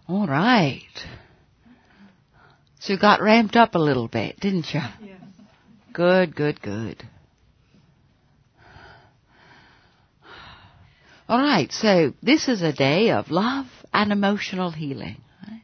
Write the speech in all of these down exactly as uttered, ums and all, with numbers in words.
All right. So you got ramped up a little bit, didn't you? Yes. Good, good, good. All right, so this is a day of love and emotional healing. Right?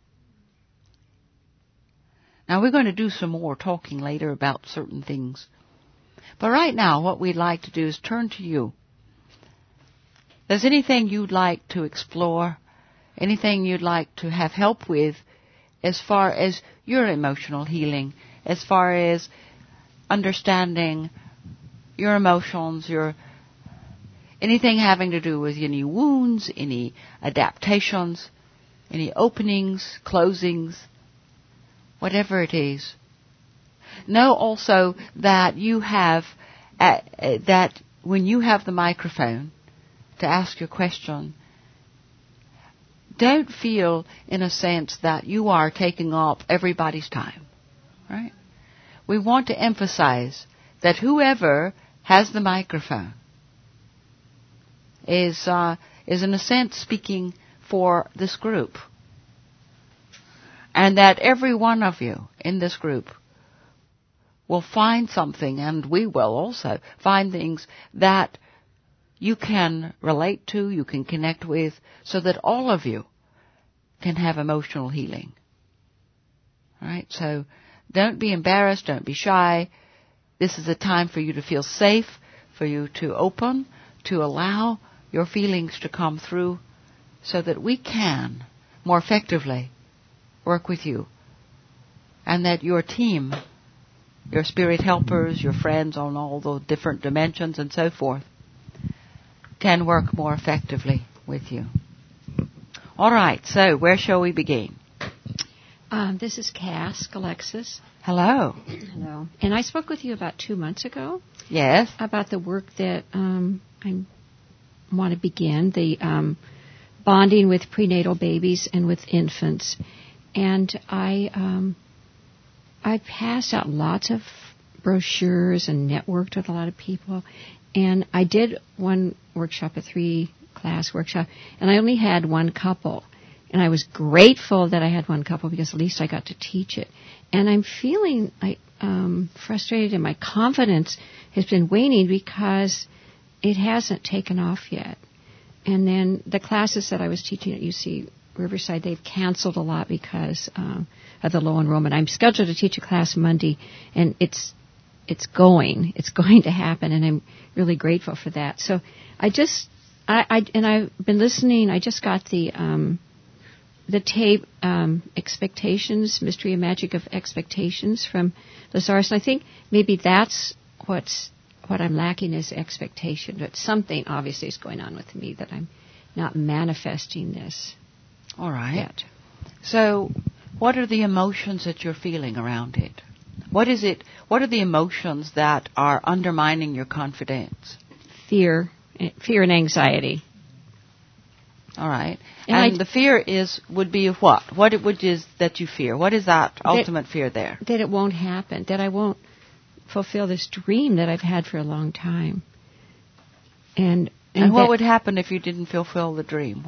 Now we're going to do some more talking later about certain things. But right now what we'd like to do is turn to you. If there's anything you'd like to explore, anything you'd like to have help with as far as your emotional healing, as far as understanding your emotions, your anything having to do with any wounds, any adaptations, any openings, closings, whatever it is. Know also that you have, uh, uh, that when you have the microphone to ask your question, don't feel in a sense that you are taking up everybody's time, right? We want to emphasize that whoever has the microphone is uh, is in a sense speaking for this group. And that every one of you in this group will find something, and we will also find things that you can relate to, you can connect with, so that all of you can have emotional healing. All right? So don't be embarrassed, don't be shy. This is a time for you to feel safe, for you to open, to allow your feelings to come through so that we can more effectively work with you. And that your team, your spirit helpers, your friends on all the different dimensions and so forth, can work more effectively with you. All right, so where shall we begin? Um, this is Cass, Alexis. Hello. Hello. And I spoke with you about two months ago. Yes. About the work that um, I want to begin, the um, bonding with prenatal babies and with infants. And I um, I passed out lots of brochures and networked with a lot of people. And I did one workshop, a three-class workshop, and I only had one couple. And I was grateful that I had one couple because at least I got to teach it. And I'm feeling like um, frustrated, and my confidence has been waning because it hasn't taken off yet. And then the classes that I was teaching at U C Riverside, they've canceled a lot because um, of the low enrollment. I'm scheduled to teach a class Monday, and it's it's going. It's going to happen, and I'm really grateful for that. So I just, I, I and I've been listening. I just got the um, the tape, um, Expectations, Mystery and Magic of Expectations from Lazarus. And I think maybe that's what's what I'm lacking is expectation. But something obviously is going on with me that I'm not manifesting this. All right. Yet. So what are the emotions that you're feeling around it? What is it? What are the emotions that are undermining your confidence? Fear, fear and anxiety. All right. And, and I, the fear is would be of what? What it would is that you fear? What is that ultimate that, fear there? That it won't happen. That I won't fulfill this dream that I've had for a long time. And and, and what that, would happen if you didn't fulfill the dream?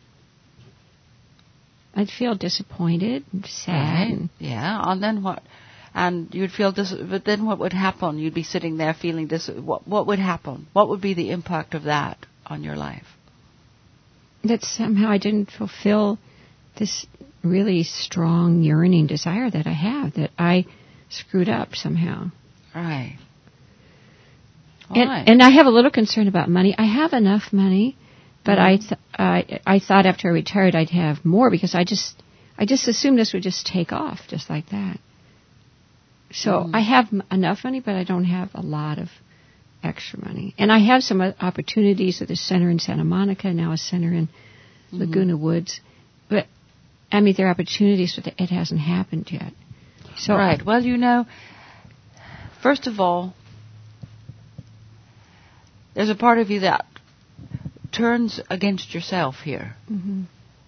I'd feel disappointed and sad. Right. And yeah. And then what? And you'd feel dis. But then what would happen? You'd be sitting there feeling dis. What? What would happen? What would be the impact of that on your life? That somehow I didn't fulfill this really strong yearning desire that I have. That I screwed up somehow. Right. All and, right. and I have a little concern about money. I have enough money, but mm-hmm. I, th- I I thought after I retired I'd have more because I just I just assumed this would just take off just like that. So mm-hmm. I have m- enough money, but I don't have a lot of extra money. And I have some opportunities at the center in Santa Monica, now a center in mm-hmm. Laguna Woods. But I mean, there are opportunities, but it hasn't happened yet. So right. Well, you know. First of all, there's a part of you that turns against yourself here. Mm-hmm.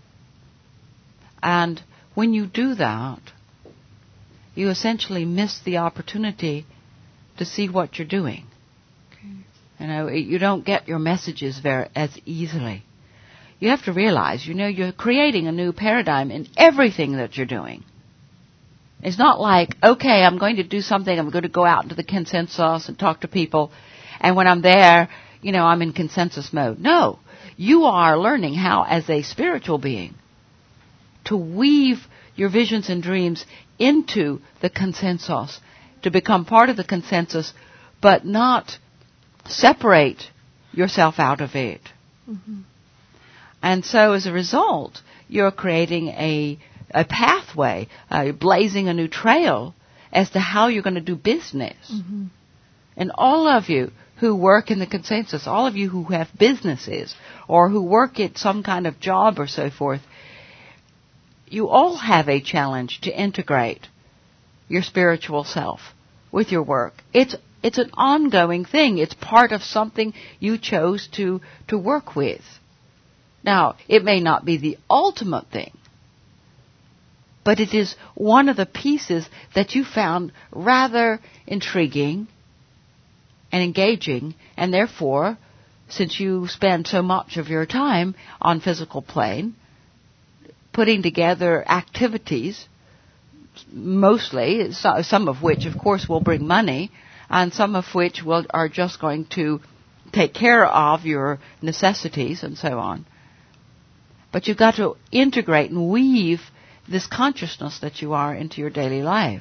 And when you do that, you essentially miss the opportunity to see what you're doing. Okay. You know, you don't get your messages very as easily. you have to realize, you know, you're creating a new paradigm in everything that you're doing. It's not like, okay, I'm going to do something, I'm going to go out into the consensus and talk to people, and when I'm there, you know, I'm in consensus mode. No, you are learning how, as a spiritual being, to weave your visions and dreams into the consensus, to become part of the consensus, but not separate yourself out of it. Mm-hmm. And so as a result, you're creating a a pathway, uh, blazing a new trail as to how you're going to do business. Mm-hmm. And all of you who work in the consensus, all of you who have businesses or who work at some kind of job or so forth, you all have a challenge to integrate your spiritual self with your work. It's it's an ongoing thing. It's part of something you chose to, to work with. Now, it may not be the ultimate thing, but it is one of the pieces that you found rather intriguing and engaging, and therefore, since you spend so much of your time on physical plane, putting together activities, mostly, some of which, of course, will bring money, and some of which will, are just going to take care of your necessities and so on. But you've got to integrate and weave this consciousness that you are into your daily life.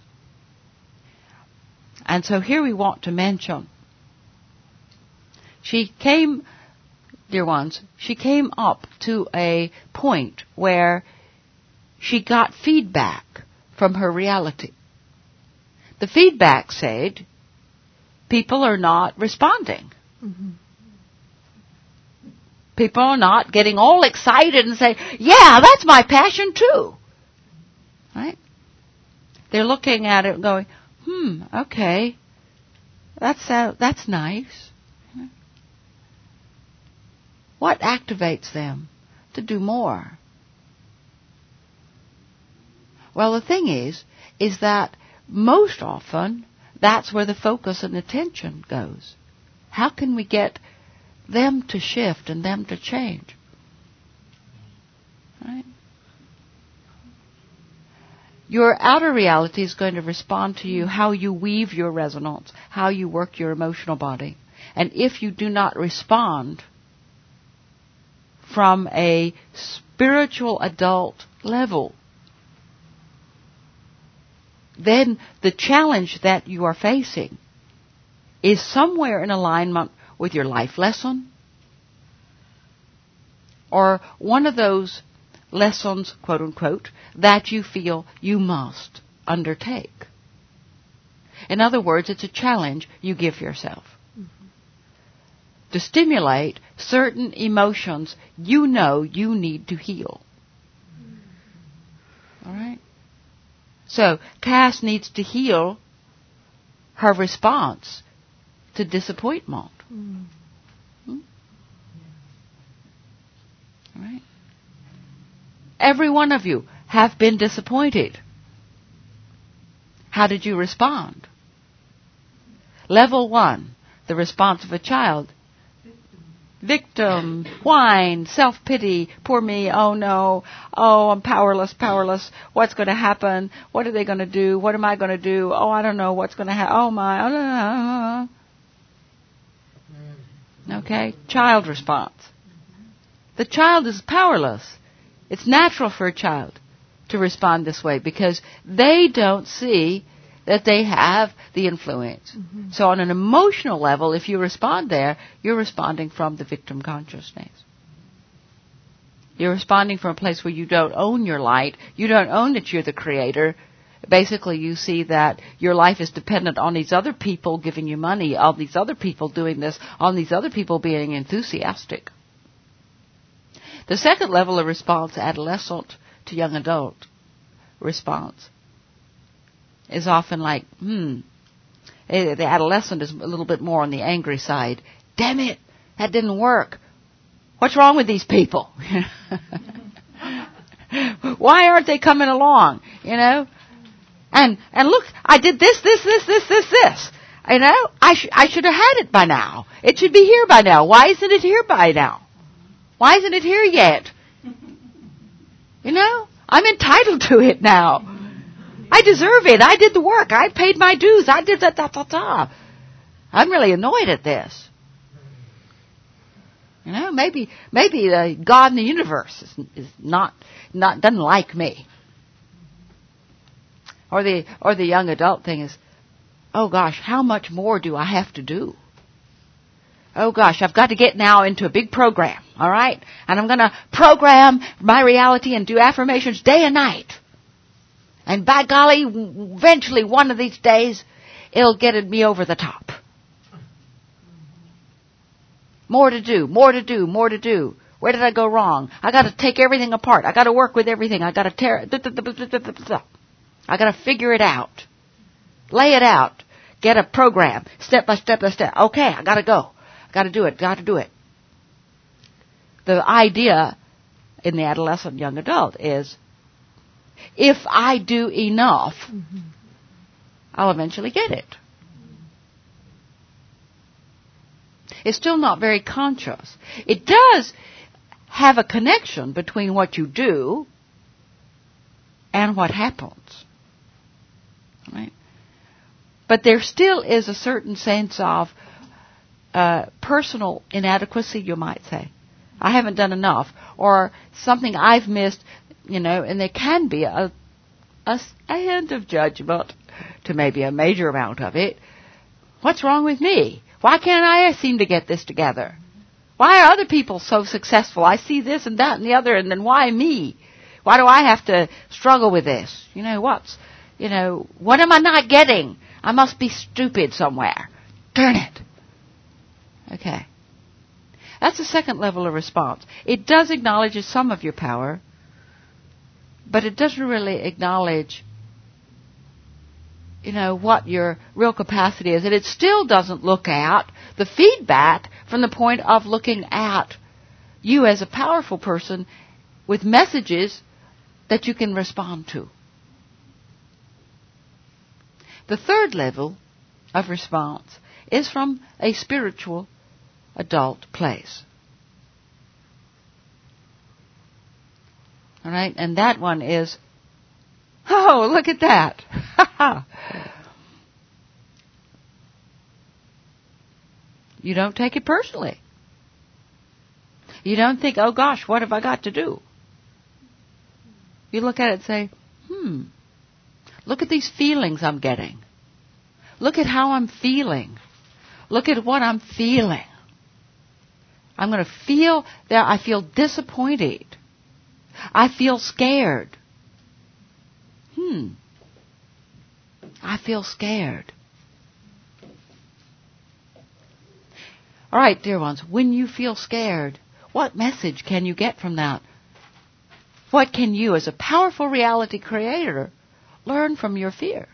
And so here we want to mention, she came, dear ones, she came up to a point where she got feedback from her reality. The feedback said, people are not responding. Mm-hmm. People are not getting all excited and say, yeah, that's my passion too. Right? They're looking at it and going, hmm, okay, that's, uh, that's nice. What activates them to do more? Well, the thing is, is that most often that's where the focus and attention goes. How can we get them to shift and them to change? Right? Your outer reality is going to respond to you how you weave your resonance, how you work your emotional body. And if you do not respond from a spiritual adult level, then the challenge that you are facing is somewhere in alignment with your life lesson or one of those lessons, quote unquote, that you feel you must undertake. In other words, it's a challenge you give yourself mm-hmm. to stimulate certain emotions you know you need to heal. Mm-hmm. All right? So, Cass needs to heal her response to disappointment. Mm. Hmm? All right? Every one of you have been disappointed. How did you respond? Level one, the response of a child. Victim, whine, self-pity, poor me, oh no, oh, I'm powerless, powerless, what's going to happen, what are they going to do, what am I going to do, oh, I don't know what's going to happen, oh my, oh, okay, child response. The child is powerless. It's natural for a child to respond this way because they don't see that they have the influence. Mm-hmm. So on an emotional level, if you respond there, you're responding from the victim consciousness. You're responding from a place where you don't own your light. You don't own that you're the creator. Basically, you see that your life is dependent on these other people giving you money, on these other people doing this, on these other people being enthusiastic. The second level of response, adolescent to young adult response, is often like, hmm, the adolescent is a little bit more on the angry side. Damn it, that didn't work. What's wrong with these people? Why aren't they coming along? You know, and and look, I did this, this, this, this, this, this. You know, I sh- I should have had it by now. It should be here by now. Why isn't it here by now? Why isn't it here yet? You know, I'm entitled to it now. I deserve it. I did the work. I paid my dues. I did that, da, da, da. I'm really annoyed at this. You know, maybe maybe uh, God in the universe is, is not not doesn't like me. Or the or the young adult thing is, oh gosh, how much more do I have to do? Oh gosh, I've got to get now into a big program, all right? And I'm going to program my reality and do affirmations day and night. And by golly, eventually one of these days, it'll get me over the top. More to do, more to do, more to do. Where did I go wrong? I got to take everything apart. I got to work with everything. I got to tear it. I got to figure it out. Lay it out. Get a program. Step by step by step. Okay, I got to go. I got to do it. Got to do it. The idea in the adolescent young adult is, if I do enough, mm-hmm. I'll eventually get it. It's still not very conscious. It does have a connection between what you do and what happens. Right? But there still is a certain sense of uh, personal inadequacy, you might say. I haven't done enough, or something I've missed, you know, and there can be a, a, a hint of judgment to maybe a major amount of it. What's wrong with me? Why can't I seem to get this together? Why are other people so successful? I see this and that and the other, and then why me? Why do I have to struggle with this? You know, what's, you know, what am I not getting? I must be stupid somewhere. Darn it. Okay. That's the second level of response. It does acknowledge some of your power, but it doesn't really acknowledge, you know, what your real capacity is. And it still doesn't look at the feedback from the point of looking at you as a powerful person with messages that you can respond to. The third level of response is from a spiritual adult place. All right? And that one is, oh, look at that. You don't take it personally. You don't think, oh gosh, what have I got to do? You look at it and say, hmm, look at these feelings I'm getting. Look at how I'm feeling. Look at what I'm feeling. I'm going to feel that I feel disappointed. I feel scared. Hmm. I feel scared. All right, dear ones, when you feel scared, what message can you get from that? What can you, as a powerful reality creator, learn from your fear?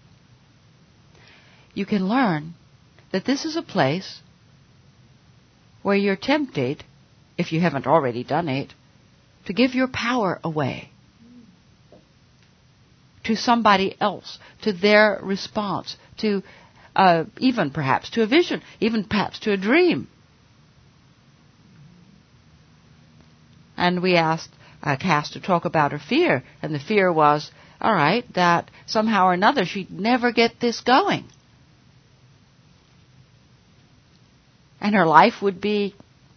You can learn that this is a place where you're tempted, if you haven't already done it, to give your power away to somebody else, to their response, to uh, even perhaps to a vision, even perhaps to a dream. And we asked uh, Cass to talk about her fear, and the fear was, all right, that somehow or another she'd never get this going. And her life would be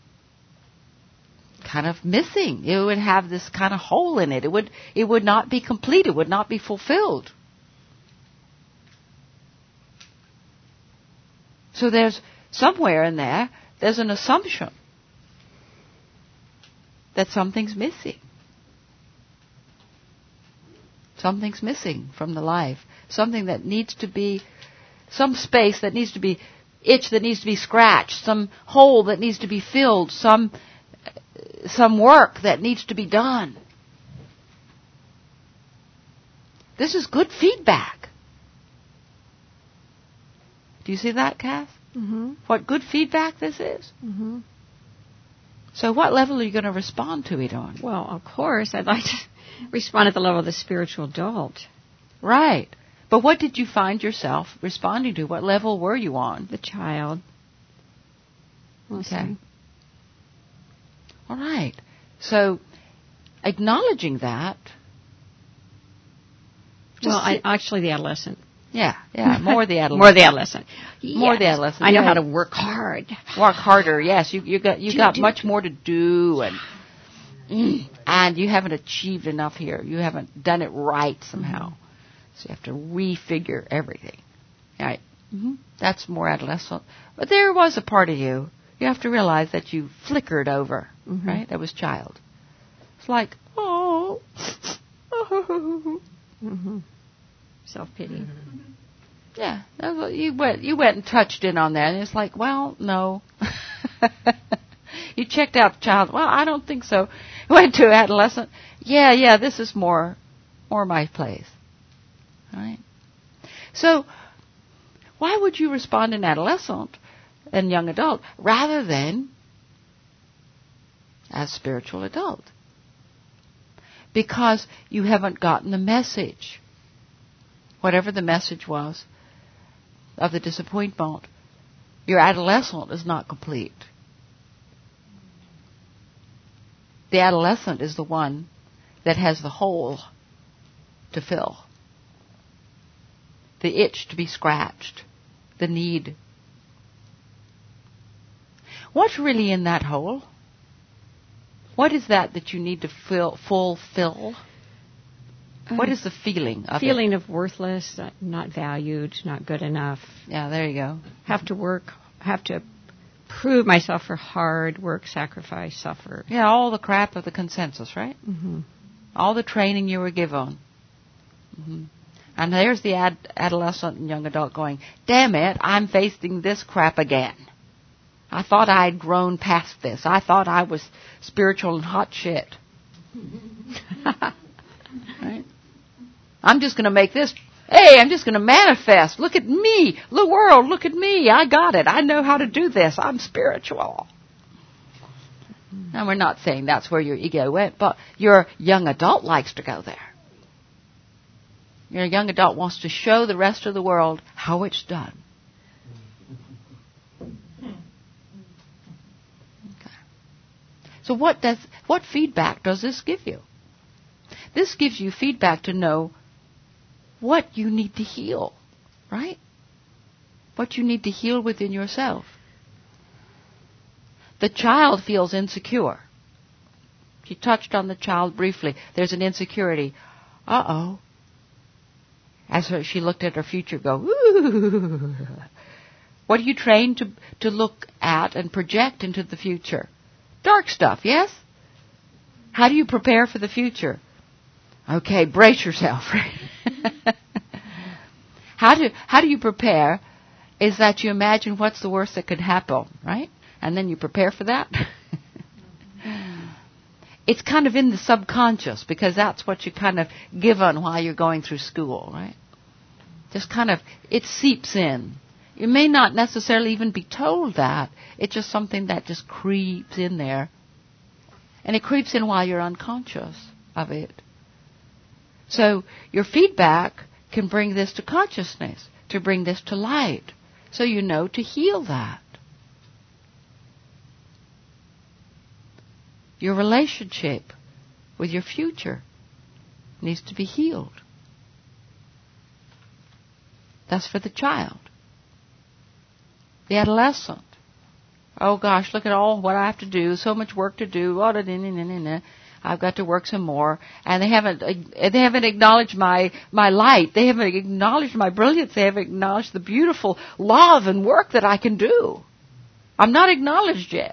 kind of missing. It would have this kind of hole in it. It would it would not be complete. It would not be fulfilled. So there's somewhere in there, there's an assumption that something's missing. Something's missing from the life. Something that needs to be, some space that needs to be, itch that needs to be scratched, some hole that needs to be filled, some some work that needs to be done. This is good feedback. Do you see that, Cass? Mm-hmm. What good feedback this is? Mm-hmm. So what level are you going to respond to it on? Well, of course, I'd like to respond at the level of the spiritual adult. Right. But what did you find yourself responding to? What level were you on? The child. Okay. All right. So, acknowledging that. Well, I, actually, the adolescent. Yeah, yeah, more the adolescent. more the adolescent. Yes. More the adolescent. I know yeah. how to work hard. Work harder. Yes, you you got you do, got do, much do. more to do, and mm, and you haven't achieved enough here. You haven't done it right somehow. Mm-hmm. So you have to refigure everything. Right. Mm-hmm. That's more adolescent. But there was a part of you. You have to realize that you flickered over. Mm-hmm. Right. That was child. It's like oh. mm-hmm. Self-pity. Yeah, you went you went and touched in on that, and it's like, well, no. You checked out the child. Well, I don't think so. Went to adolescent. Yeah, yeah, this is more, more my place. All right. So, why would you respond in adolescent and young adult rather than as spiritual adult? Because you haven't gotten the message. Whatever the message was of the disappointment, your adolescent is not complete. The adolescent is the one that has the hole to fill, the itch to be scratched, the need. What's really in that hole? What is that that you need to fill, fulfill? What is the feeling of feeling it? of worthless, not valued, not good enough. Yeah, there you go. Have to work, have to prove myself for hard work, sacrifice, suffer. Yeah, all the crap of the consensus, right? Mm-hmm. All the training you were given. Mm-hmm. And there's the ad- adolescent and young adult going, damn it, I'm facing this crap again. I thought I'd grown past this. I thought I was spiritual and hot shit. Right? I'm just going to make this, hey, I'm just going to manifest. Look at me. The world, look at me. I got it. I know how to do this. I'm spiritual. Now, we're not saying that's where your ego went, but your young adult likes to go there. Your young adult wants to show the rest of the world how it's done. Okay. So what does, what feedback does this give you? This gives you feedback to know what you need to heal, right? What you need to heal within yourself. The child feels insecure. She touched on the child briefly. There's an insecurity. Uh-oh. As her, she looked at her future, go, ooh. What are you trained to, to look at and project into the future? Dark stuff, yes? How do you prepare for the future? Okay, brace yourself. How do how do you prepare? Is that you imagine what's the worst that could happen, right? And then you prepare for that. It's kind of in the subconscious because that's what you kind of given while you're going through school, right? Just kind of, it seeps in. You may not necessarily even be told that. It's just something that just creeps in there. And it creeps in while you're unconscious of it. So your feedback can bring this to consciousness, to bring this to light, so you know to heal that. Your relationship with your future needs to be healed. That's for the child. The adolescent. Oh gosh, look at all what I have to do, so much work to do. I've got to work some more, and they haven't they haven't acknowledged my my light. They haven't acknowledged my brilliance. They haven't acknowledged the beautiful love and work that I can do. I'm not acknowledged yet.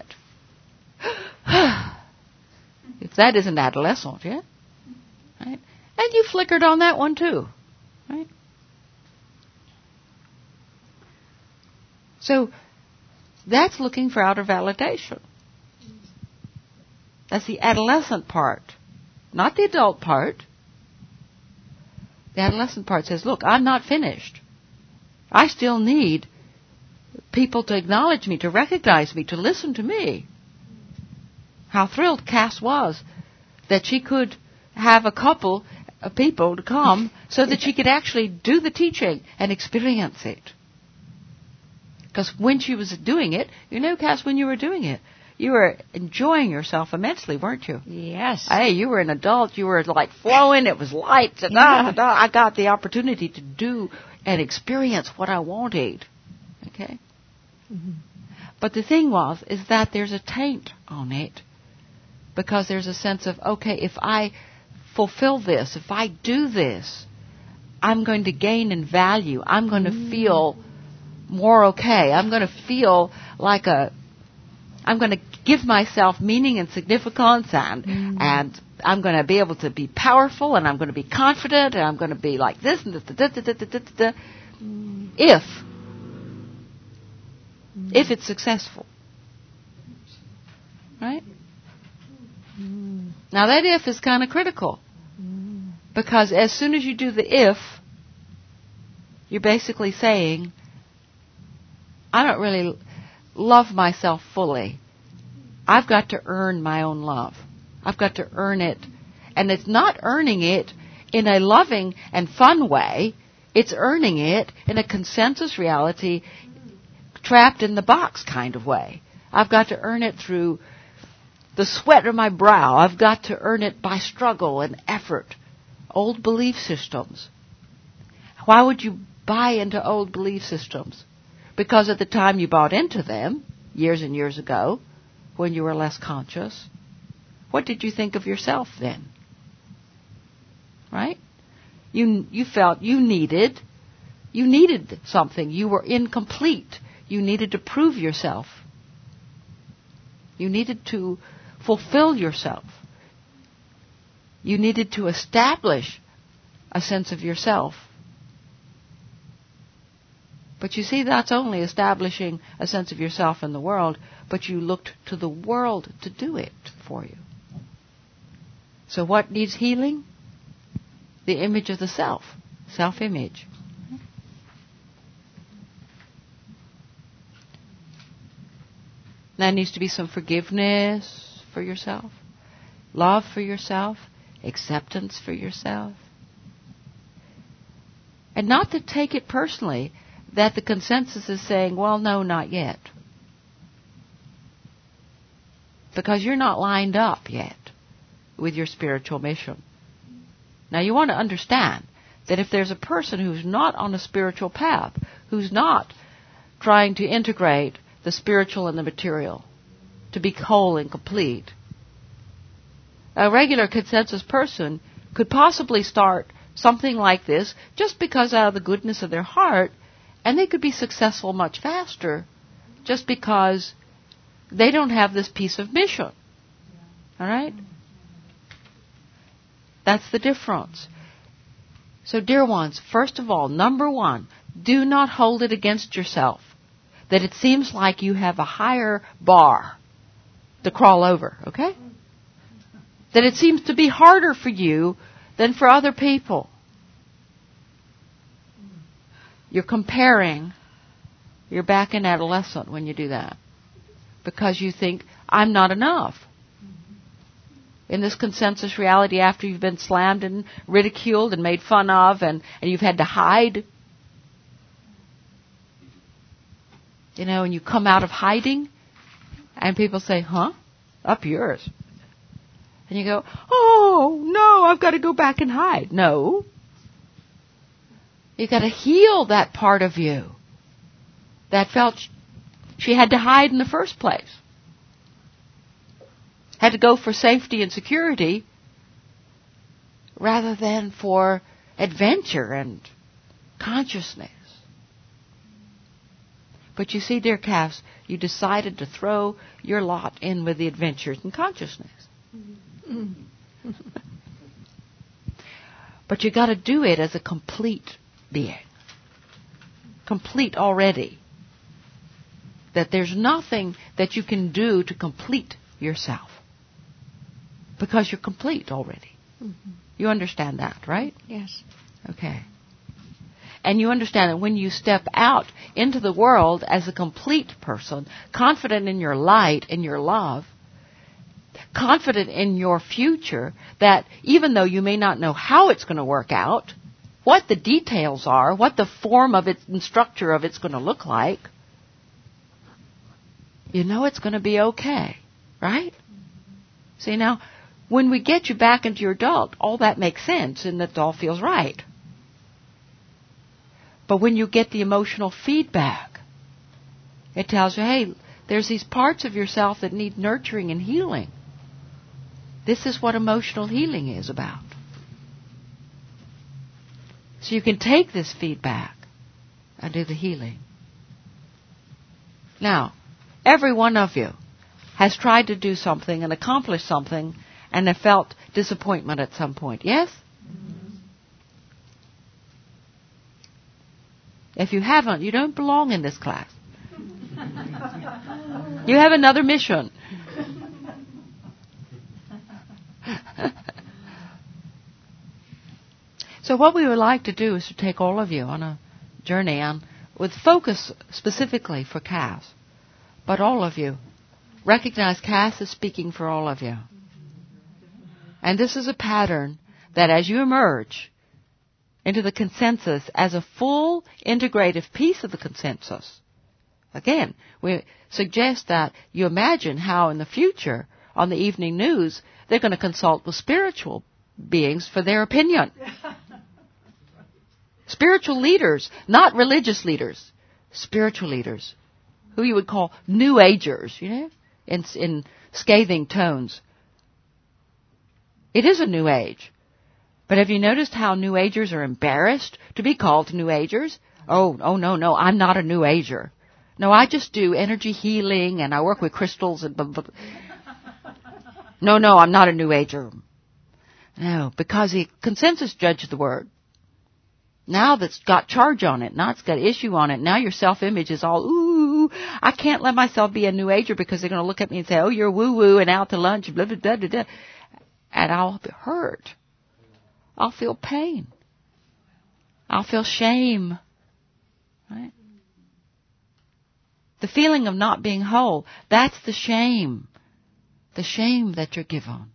If that isn't adolescent, yeah, right? And you flickered on that one too, right? So that's looking for outer validation. That's the adolescent part, not the adult part. The adolescent part says, look, I'm not finished. I still need people to acknowledge me, to recognize me, to listen to me. How thrilled Cass was that she could have a couple of people to come so that she could actually do the teaching and experience it. Because when she was doing it, you know, Cass, when you were doing it, you were enjoying yourself immensely, weren't you? Yes. Hey, you were an adult. You were like flowing. It was light. Da, da, da. I got the opportunity to do and experience what I wanted. Okay? Mm-hmm. But the thing was, is that there's a taint on it. Because there's a sense of, okay, if I fulfill this, if I do this, I'm going to gain in value. I'm going to mm. feel more okay. I'm going to feel like a, I'm going to give myself meaning and significance, and mm. and I'm going to be able to be powerful, and I'm going to be confident, and I'm going to be like this and da, da, da, da, da, da, da, mm. if mm. if it's successful, right? Mm. Now that if is kind of critical, mm. because as soon as you do the if, you're basically saying, I don't really love myself fully. I've got to earn my own love. I've got to earn it. And it's not earning it in a loving and fun way. It's earning it in a consensus reality, trapped in the box kind of way. I've got to earn it through the sweat of my brow. I've got to earn it by struggle and effort. Old belief systems. Why would you buy into old belief systems? Because at the time you bought into them, years and years ago, when you were less conscious, what did you think of yourself then? Right? You you felt you needed, you needed something. You were incomplete. You needed to prove yourself. You needed to fulfill yourself. You needed to establish a sense of yourself. But you see, that's only establishing a sense of yourself in the world, but you looked to the world to do it for you. So what needs healing? The image of the self, self-image. There needs to be some forgiveness for yourself, love for yourself, acceptance for yourself. And not to take it personally that the consensus is saying, well, no, not yet. Because you're not lined up yet with your spiritual mission. Now, you want to understand that if there's a person who's not on a spiritual path, who's not trying to integrate the spiritual and the material to be whole and complete, a regular consensus person could possibly start something like this just because out of the goodness of their heart, and they could be successful much faster just because they don't have this piece of mission. All right? That's the difference. So, dear ones, first of all, number one, do not hold it against yourself that it seems like you have a higher bar to crawl over, okay? That it seems to be harder for you than for other people. You're comparing. You're back in adolescent when you do that. Because you think, I'm not enough. In this consensus reality, after you've been slammed and ridiculed and made fun of and, and you've had to hide, you know, and you come out of hiding and people say, huh? Up yours. And you go, oh, no, I've got to go back and hide. No. You've got to heal that part of you that felt she had to hide in the first place. Had to go for safety and security rather than for adventure and consciousness. But you see, dear calves, you decided to throw your lot in with the adventures and consciousness. Mm-hmm. But you got to do it as a complete being. Complete already. That there's nothing that you can do to complete yourself. Because you're complete already. Mm-hmm. You understand that, right? Yes. Okay. And you understand that when you step out into the world as a complete person, confident in your light and your love, confident in your future, that even though you may not know how it's going to work out, what the details are, what the form of it and structure of it's going to look like, you know it's going to be okay. Right? See, now, when we get you back into your adult, all that makes sense and that all feels right. But when you get the emotional feedback, it tells you, hey, there's these parts of yourself that need nurturing and healing. This is what emotional healing is about. So you can take this feedback and do the healing. Now, every one of you has tried to do something and accomplish something and have felt disappointment at some point. Yes? Mm-hmm. If you haven't, you don't belong in this class. You have another mission. So what we would like to do is to take all of you on a journey on, with focus specifically for Cass. But all of you. Recognize Cass is speaking for all of you. And this is a pattern that as you emerge into the consensus as a full integrative piece of the consensus, again, we suggest that you imagine how in the future on the evening news they're going to consult with spiritual beings for their opinion. Spiritual leaders, not religious leaders, spiritual leaders, who you would call New Agers, you know, in, in scathing tones. It is a New Age. But have you noticed how New Agers are embarrassed to be called New Agers? Oh, oh no, no, I'm not a New Ager. No, I just do energy healing and I work with crystals and blah, blah, blah. No, no, I'm not a New Ager. No, because the consensus judged the word. Now that's got charge on it. Now it's got issue on it. Now your self-image is all, ooh, I can't let myself be a New Ager because they're going to look at me and say, oh, you're woo-woo and out to lunch, blah, blah, blah, blah, blah. And I'll be hurt. I'll feel pain. I'll feel shame. Right? The feeling of not being whole, that's the shame. The shame that you're given.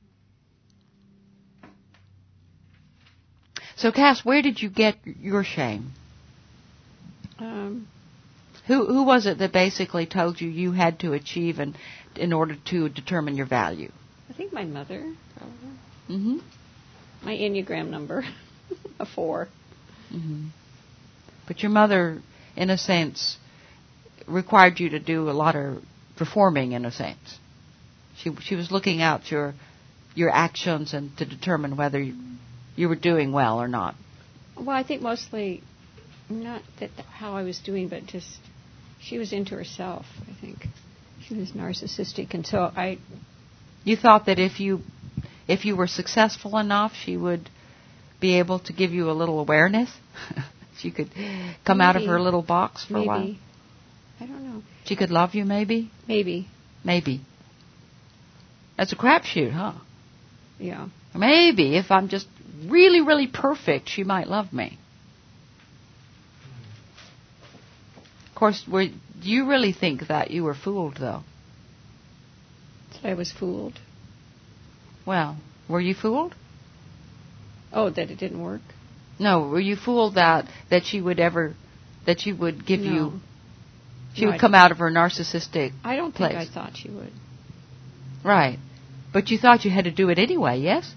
So, Cass, where did you get your shame? Um, who who was it that basically told you you had to achieve in, in order to determine your value? I think my mother, probably. Mm-hmm. My Enneagram number, a four. Mm-hmm. But your mother, in a sense, required you to do a lot of performing, in a sense. She she was looking out your your actions and to determine whether you, you were doing well or not. Well, I think mostly not that how I was doing, but just she was into herself. I think she was narcissistic, and so I. You thought that if you if you were successful enough, she would be able to give you a little awareness. She could come maybe. out of her little box for maybe. a while. I don't know. She could love you, maybe. Maybe. Maybe. That's a crapshoot, huh? Yeah. Maybe if I'm just really, really perfect, she might love me. Of course, were, do you really think that you were fooled, though? That I was fooled. Well, were you fooled? Oh, that it didn't work? No, were you fooled that that she would ever, that she would give no. you, she no, would I come out of her narcissistic I don't place. think I thought she would. Right. But you thought you had to do it anyway, yes?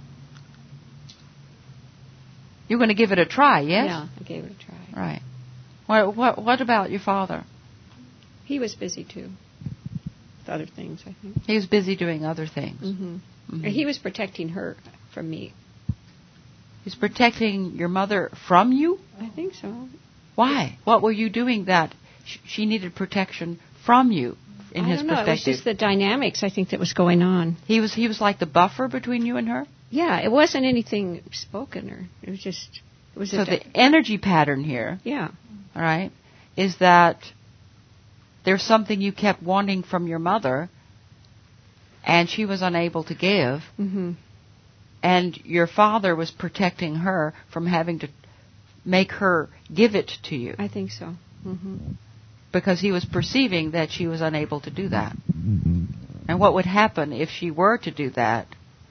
You're going to give it a try, yes? Yeah, I gave it a try. Right. What, what, what about your father? He was busy, too. With other things, I think. He was busy doing other things. Mm-hmm. Mm-hmm. He was protecting her from me. He's protecting your mother from you? I think so. Why? What were you doing that she needed protection from you in I his don't know. perspective? It was just the dynamics, I think, that was going on. He was he was like the buffer between you and her? Yeah, it wasn't anything spoken, or it was just... It was so a the energy pattern here, yeah, all right, is that there's something you kept wanting from your mother, and she was unable to give, mm-hmm. and your father was protecting her from having to make her give it to you. I think so. Mm-hmm. Because he was perceiving that she was unable to do that. And what would happen if she were to do that?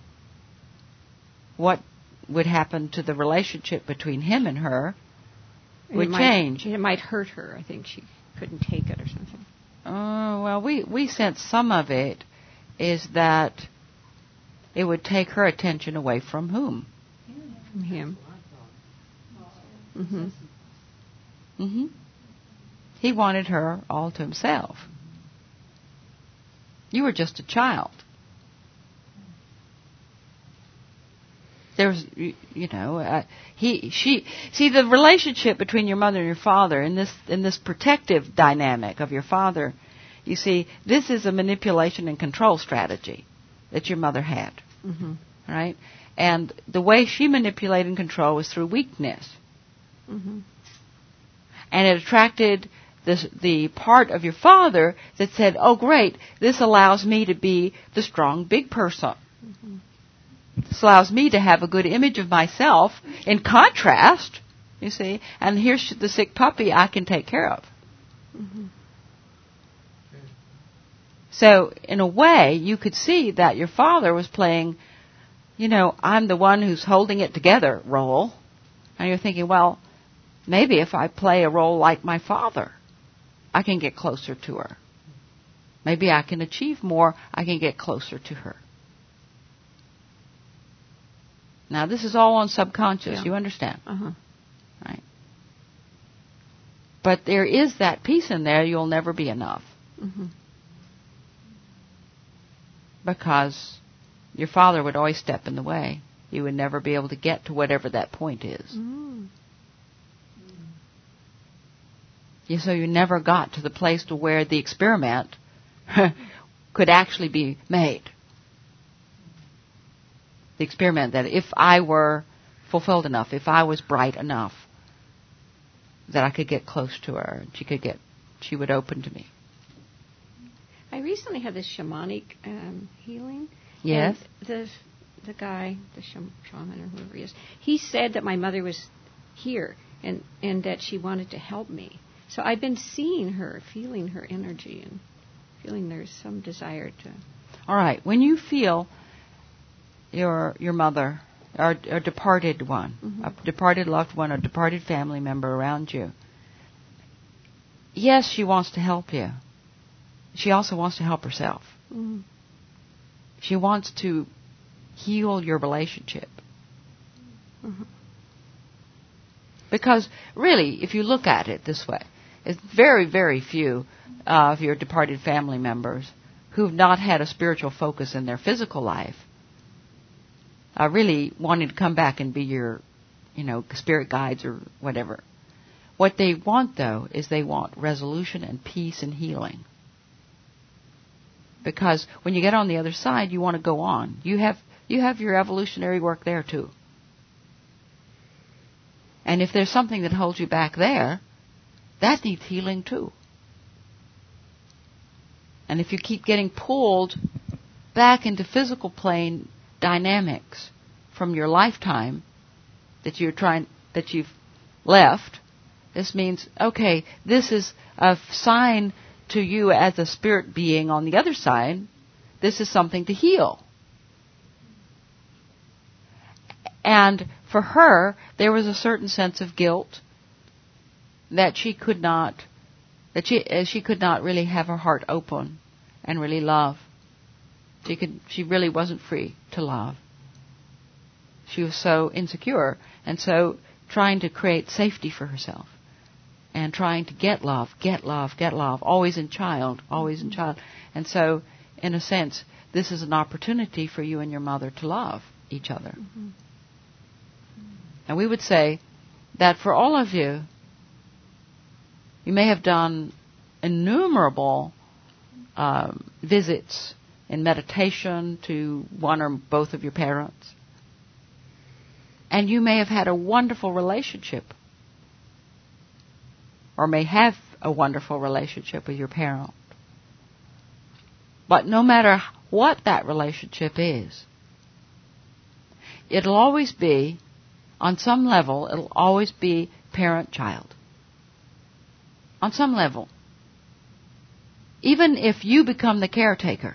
What would happen to the relationship between him and her would it might, change. It might hurt her. I think she couldn't take it or something. Oh, well, we, we sense some of it is that it would take her attention away from whom? From him. Mm-hmm. Mm-hmm. He wanted her all to himself. You were just a child. There's, you, you know, uh, he, she. See, the relationship between your mother and your father in this in this protective dynamic of your father. You see, this is a manipulation and control strategy that your mother had, mm-hmm. right? And the way she manipulated and controlled was through weakness, mm-hmm. and it attracted this, the part of your father that said, "Oh, great! This allows me to be the strong, big person." Mm-hmm. This allows me to have a good image of myself. In contrast, you see, and here's the sick puppy I can take care of. Mm-hmm. So, in a way, you could see that your father was playing, you know, I'm the one who's holding it together role. And you're thinking, well, maybe if I play a role like my father, I can get closer to her. Maybe I can achieve more. I can get closer to her. Now, this is all on subconscious. Yeah. You understand? Uh-huh. Right? But there is that piece in there, you'll never be enough. Mm-hmm. Because your father would always step in the way. You would never be able to get to whatever that point is. Mm-hmm. Yeah, so you never got to the place to where the experiment could actually be made. The experiment that if I were fulfilled enough, if I was bright enough, that I could get close to her, and she could get, she would open to me. I recently had this shamanic um, healing. Yes. And the the guy, the shaman or whoever he is, he said that my mother was here and and that she wanted to help me. So I've been seeing her, feeling her energy, and feeling there's some desire to. All right. When you feel your your mother, or a departed one, mm-hmm. a departed loved one, a departed family member around you, yes, she wants to help you. She also wants to help herself. Mm-hmm. She wants to heal your relationship. Mm-hmm. Because really, if you look at it this way, it's very, very few uh, of your departed family members who've not had a spiritual focus in their physical life uh, really wanting to come back and be your, you know, spirit guides or whatever. What they want, though, is they want resolution and peace and healing. Because when you get on the other side, you want to go on. You have you have your evolutionary work there, too. And if there's something that holds you back there, that needs healing, too. And if you keep getting pulled back into physical plane dynamics from your lifetime that you're trying, that you've left, this means, okay, this is a sign to you as a spirit being on the other side. This is something to heal. And for her, there was a certain sense of guilt that she could not, that she uh, she could not really have her heart open and really love. She could, she really wasn't free to love. She was so insecure and so trying to create safety for herself and trying to get love, get love, get love, always in child, always in child. And so, in a sense, this is an opportunity for you and your mother to love each other. Mm-hmm. And we would say that for all of you, you may have done innumerable um, visits in meditation to one or both of your parents. And you may have had a wonderful relationship, or may have a wonderful relationship with your parent. But no matter what that relationship is, it'll always be, on some level, it'll always be parent-child. On some level. Even if you become the caretaker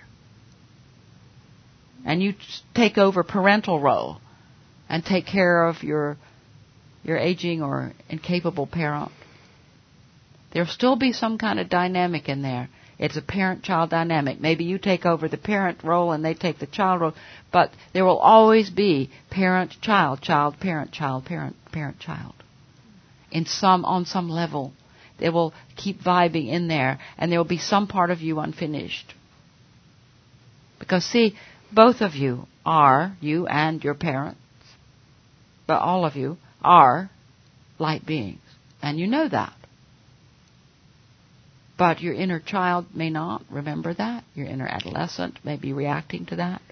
and you take over parental role and take care of your your aging or incapable parent, there'll still be some kind of dynamic in there It's a parent-child dynamic. Maybe you take over the parent role and they take the child role, but there will always be parent-child, child-parent, child-parent, parent-child. In some, on some level, they will keep vibing in there, and there will be some part of you unfinished. Because see, both of you are, you and your parents, but all of you are light beings, and you know that. But your inner child may not remember that. Your inner adolescent may be reacting to that.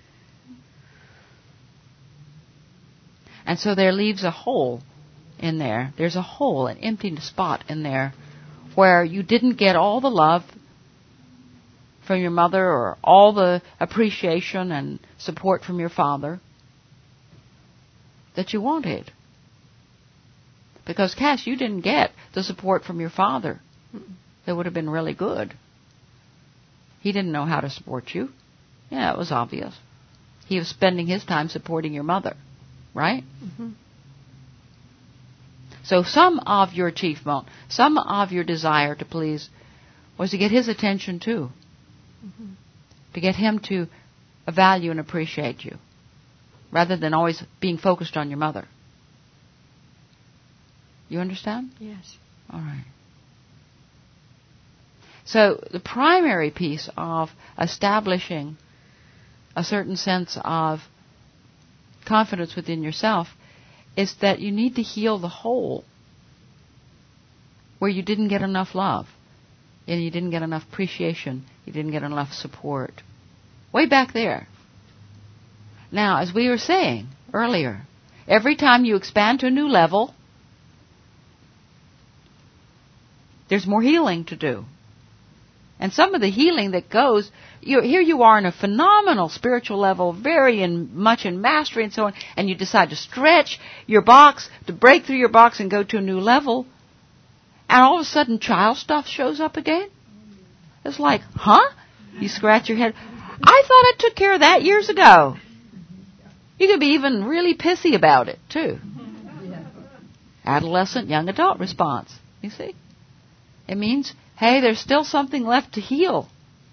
And so there leaves a hole in there. There's a hole, an empty spot in there where you didn't get all the love from your mother or all the appreciation and support from your father that you wanted. Because, Cass, you didn't get the support from your father that would have been really good. He didn't know how to support you. Yeah, it was obvious. He was spending his time supporting your mother, right? Mm-hmm. So some of your achievement, some of your desire to please was to get his attention too. Mm-hmm. To get him to value and appreciate you, rather than always being focused on your mother. You understand? Yes. All right. So the primary piece of establishing a certain sense of confidence within yourself is that you need to heal the hole where you didn't get enough love and you didn't get enough appreciation, you didn't get enough support. Way back there. Now, as we were saying earlier, every time you expand to a new level, there's more healing to do. And some of the healing that goes, you, here you are in a phenomenal spiritual level, very in, much in mastery and so on, and you decide to stretch your box, to break through your box and go to a new level, and all of a sudden child stuff shows up again? It's like, huh? You scratch your head. I thought I took care of that years ago. You could be even really pissy about it, too. Adolescent, young adult response, you see? It means, hey, there's still something left to heal.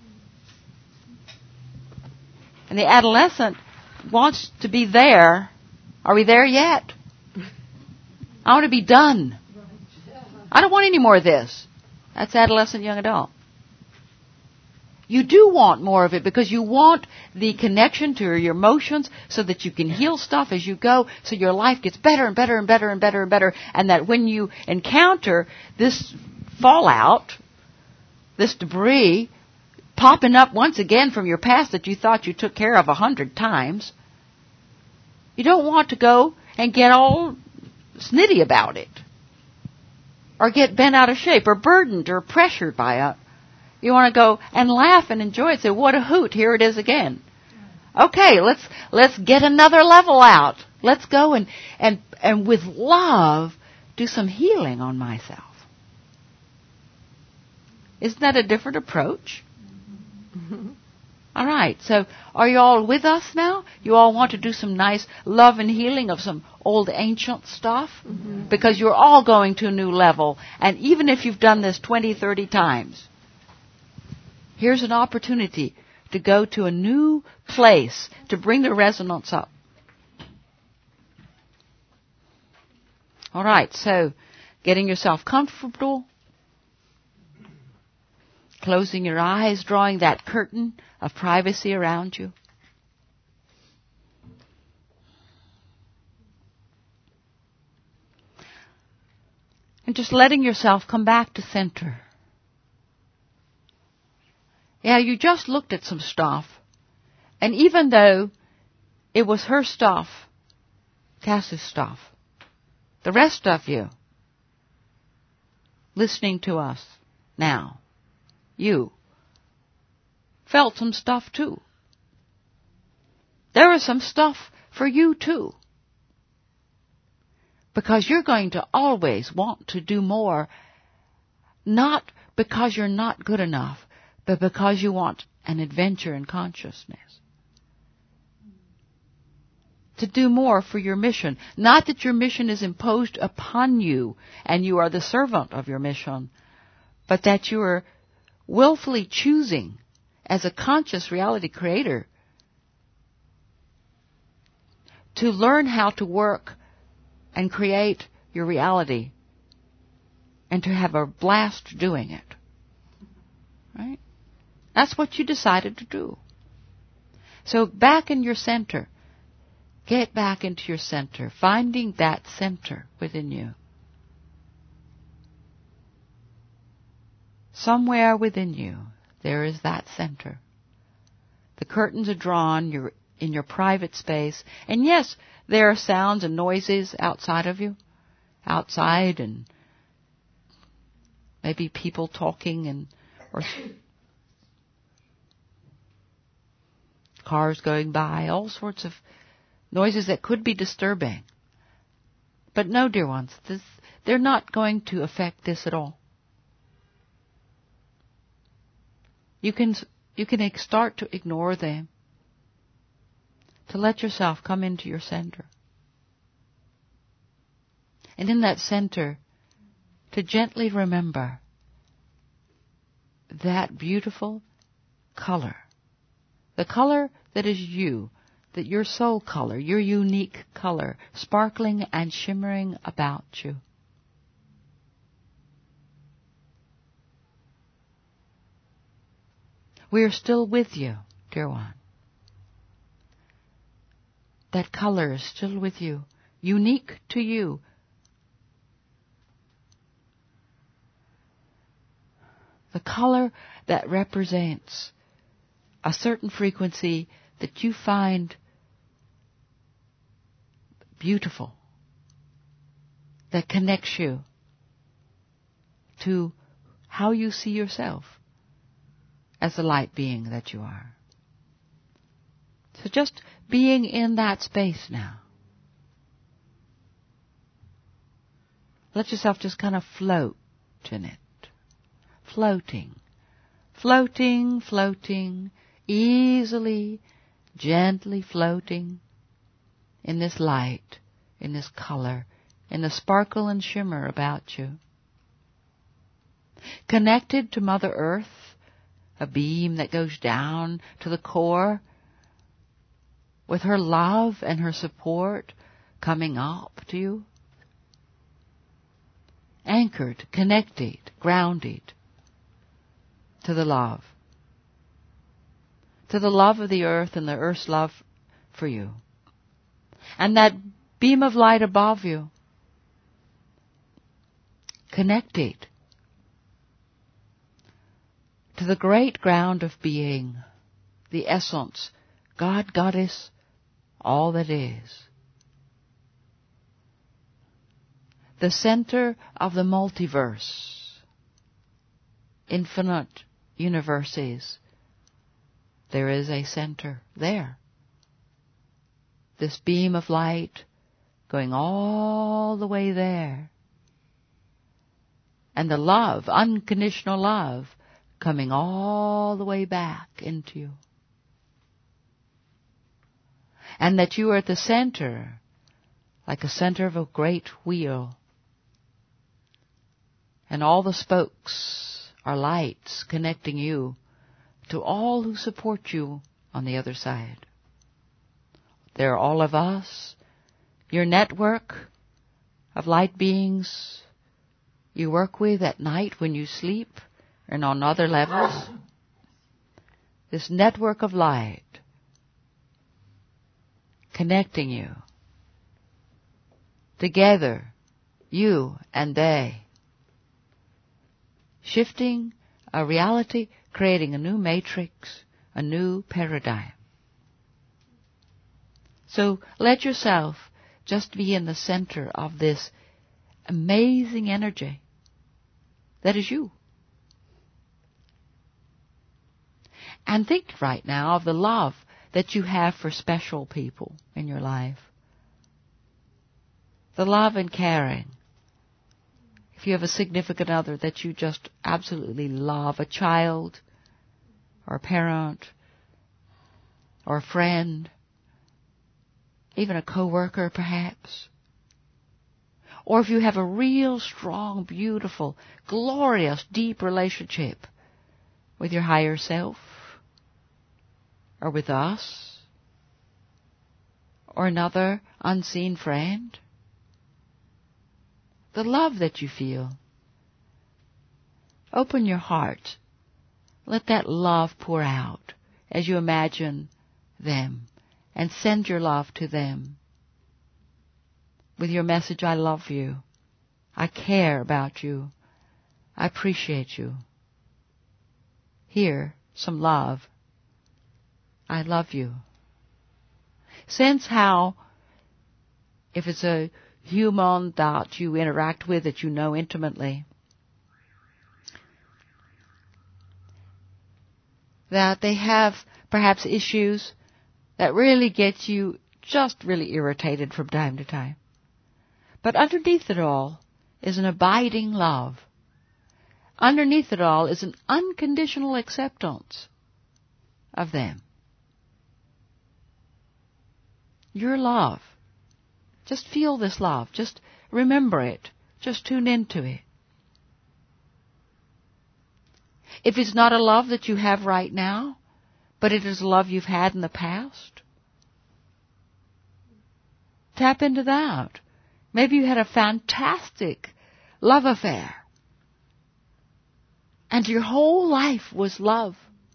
And the adolescent wants to be there. Are we there yet? I want to be done. I don't want any more of this. That's adolescent, young adult. You do want more of it because you want the connection to your emotions so that you can heal stuff as you go, so your life gets better and better and better and better and better, and that when you encounter this fallout, this debris popping up once again from your past that you thought you took care of a hundred times, you don't want to go and get all snitty about it or get bent out of shape or burdened or pressured by it. You want to go and laugh and enjoy it. Say, what a hoot, here it is again. Okay, let's let's get another level out. Let's go and, and, and with love do some healing on myself. Isn't that a different approach? Mm-hmm. All right, so are you all with us now? You all want to do some nice love and healing of some old ancient stuff? Mm-hmm. Because you're all going to a new level. And even if you've done this twenty, thirty times, here's an opportunity to go to a new place, to bring the resonance up. All right, so getting yourself comfortable, closing your eyes, drawing that curtain of privacy around you. And just letting yourself come back to center. Yeah, you just looked at some stuff, and even though it was her stuff, Cass's stuff, the rest of you listening to us now, you felt some stuff too. There was some stuff for you too. Because you're going to always want to do more, not because you're not good enough, but because you want an adventure in consciousness. To do more for your mission. Not that your mission is imposed upon you and you are the servant of your mission, but that you are willfully choosing as a conscious reality creator to learn how to work and create your reality and to have a blast doing it. Right? That's what you decided to do. So back in your center, get back into your center, finding that center within you. Somewhere within you, there is that center. The curtains are drawn, you're in your private space, and yes, there are sounds and noises outside of you, outside, and maybe people talking and or cars going by, all sorts of noises that could be disturbing. But no, dear ones, this, they're not going to affect this at all. You can you can start to ignore them, to let yourself come into your center. And in that center, to gently remember that beautiful color, the color that is you, that your soul color, your unique color, sparkling and shimmering about you. We are still with you, dear one. That color is still with you, unique to you. The color that represents a certain frequency that you find beautiful, that connects you to how you see yourself as the light being that you are. So just being in that space now. Let yourself just kind of float in it. Floating. Floating, floating, easily, gently floating in this light, in this color, in the sparkle and shimmer about you. Connected to Mother Earth, a beam that goes down to the core, with her love and her support coming up to you. Anchored, connected, grounded to the love. To the love of the earth and the earth's love for you. And that beam of light above you, connected to the great ground of being, the essence, God, Goddess, all that is. The center of the multiverse, infinite universes. There is a center there. This beam of light going all the way there. And the love, unconditional love, coming all the way back into you. And that you are at the center, like a center of a great wheel. And all the spokes are lights connecting you to all who support you on the other side. They're all of us, your network of light beings you work with at night when you sleep and on other levels. This network of light connecting you together, you and they. Shifting a reality, creating a new matrix, a new paradigm. So let yourself just be in the center of this amazing energy that is you. And think right now of the love that you have for special people in your life. The love and caring. If you have a significant other that you just absolutely love, a child, or a parent, or a friend, even a coworker perhaps. Or if you have a real strong, beautiful, glorious, deep relationship with your higher self, or with us, or another unseen friend. The love that you feel. Open your heart. Let that love pour out as you imagine them, and send your love to them with your message, I love you. I care about you. I appreciate you. Here, some love. I love you. Sense how, if it's a human that you interact with, that you know intimately, that they have perhaps issues that really get you just really irritated from time to time. But underneath it all is an abiding love. Underneath it all is an unconditional acceptance of them. Your love. Just feel this love. Just remember it. Just tune into it. If it's not a love that you have right now, but it is a love you've had in the past, tap into that. Maybe you had a fantastic love affair, and your whole life was love.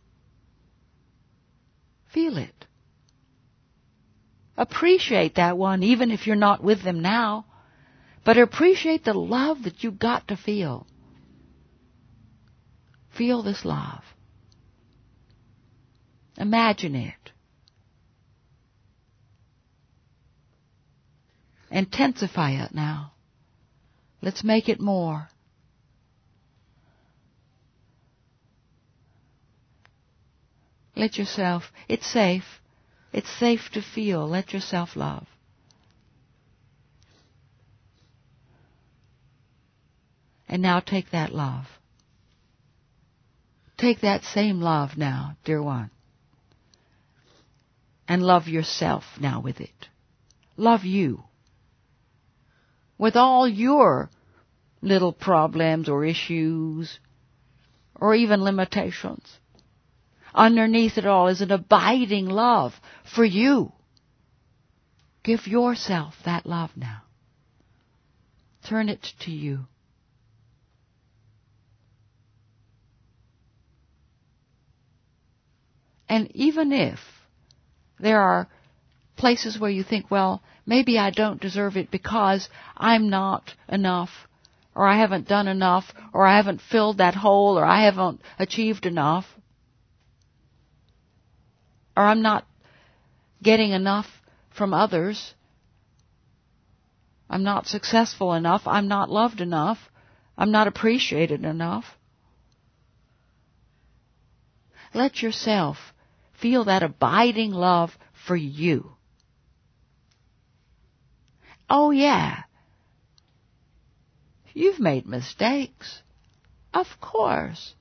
Feel it. Appreciate that one, even if you're not with them now, but appreciate the love that you got to feel. Feel this love. Imagine it. Intensify it now. Let's make it more. Let yourself, it's safe. It's safe to feel. Let yourself love. And now take that love. Take that same love now, dear one. And love yourself now with it. Love you. With all your little problems or issues or even limitations. Underneath it all is an abiding love for you. Give yourself that love now. Turn it to you. And even if there are places where you think, well, maybe I don't deserve it because I'm not enough, or I haven't done enough, or I haven't filled that hole, or I haven't achieved enough, or I'm not getting enough from others, I'm not successful enough, I'm not loved enough, I'm not appreciated enough. Let yourself feel that abiding love for you. Oh yeah, you've made mistakes. Of course.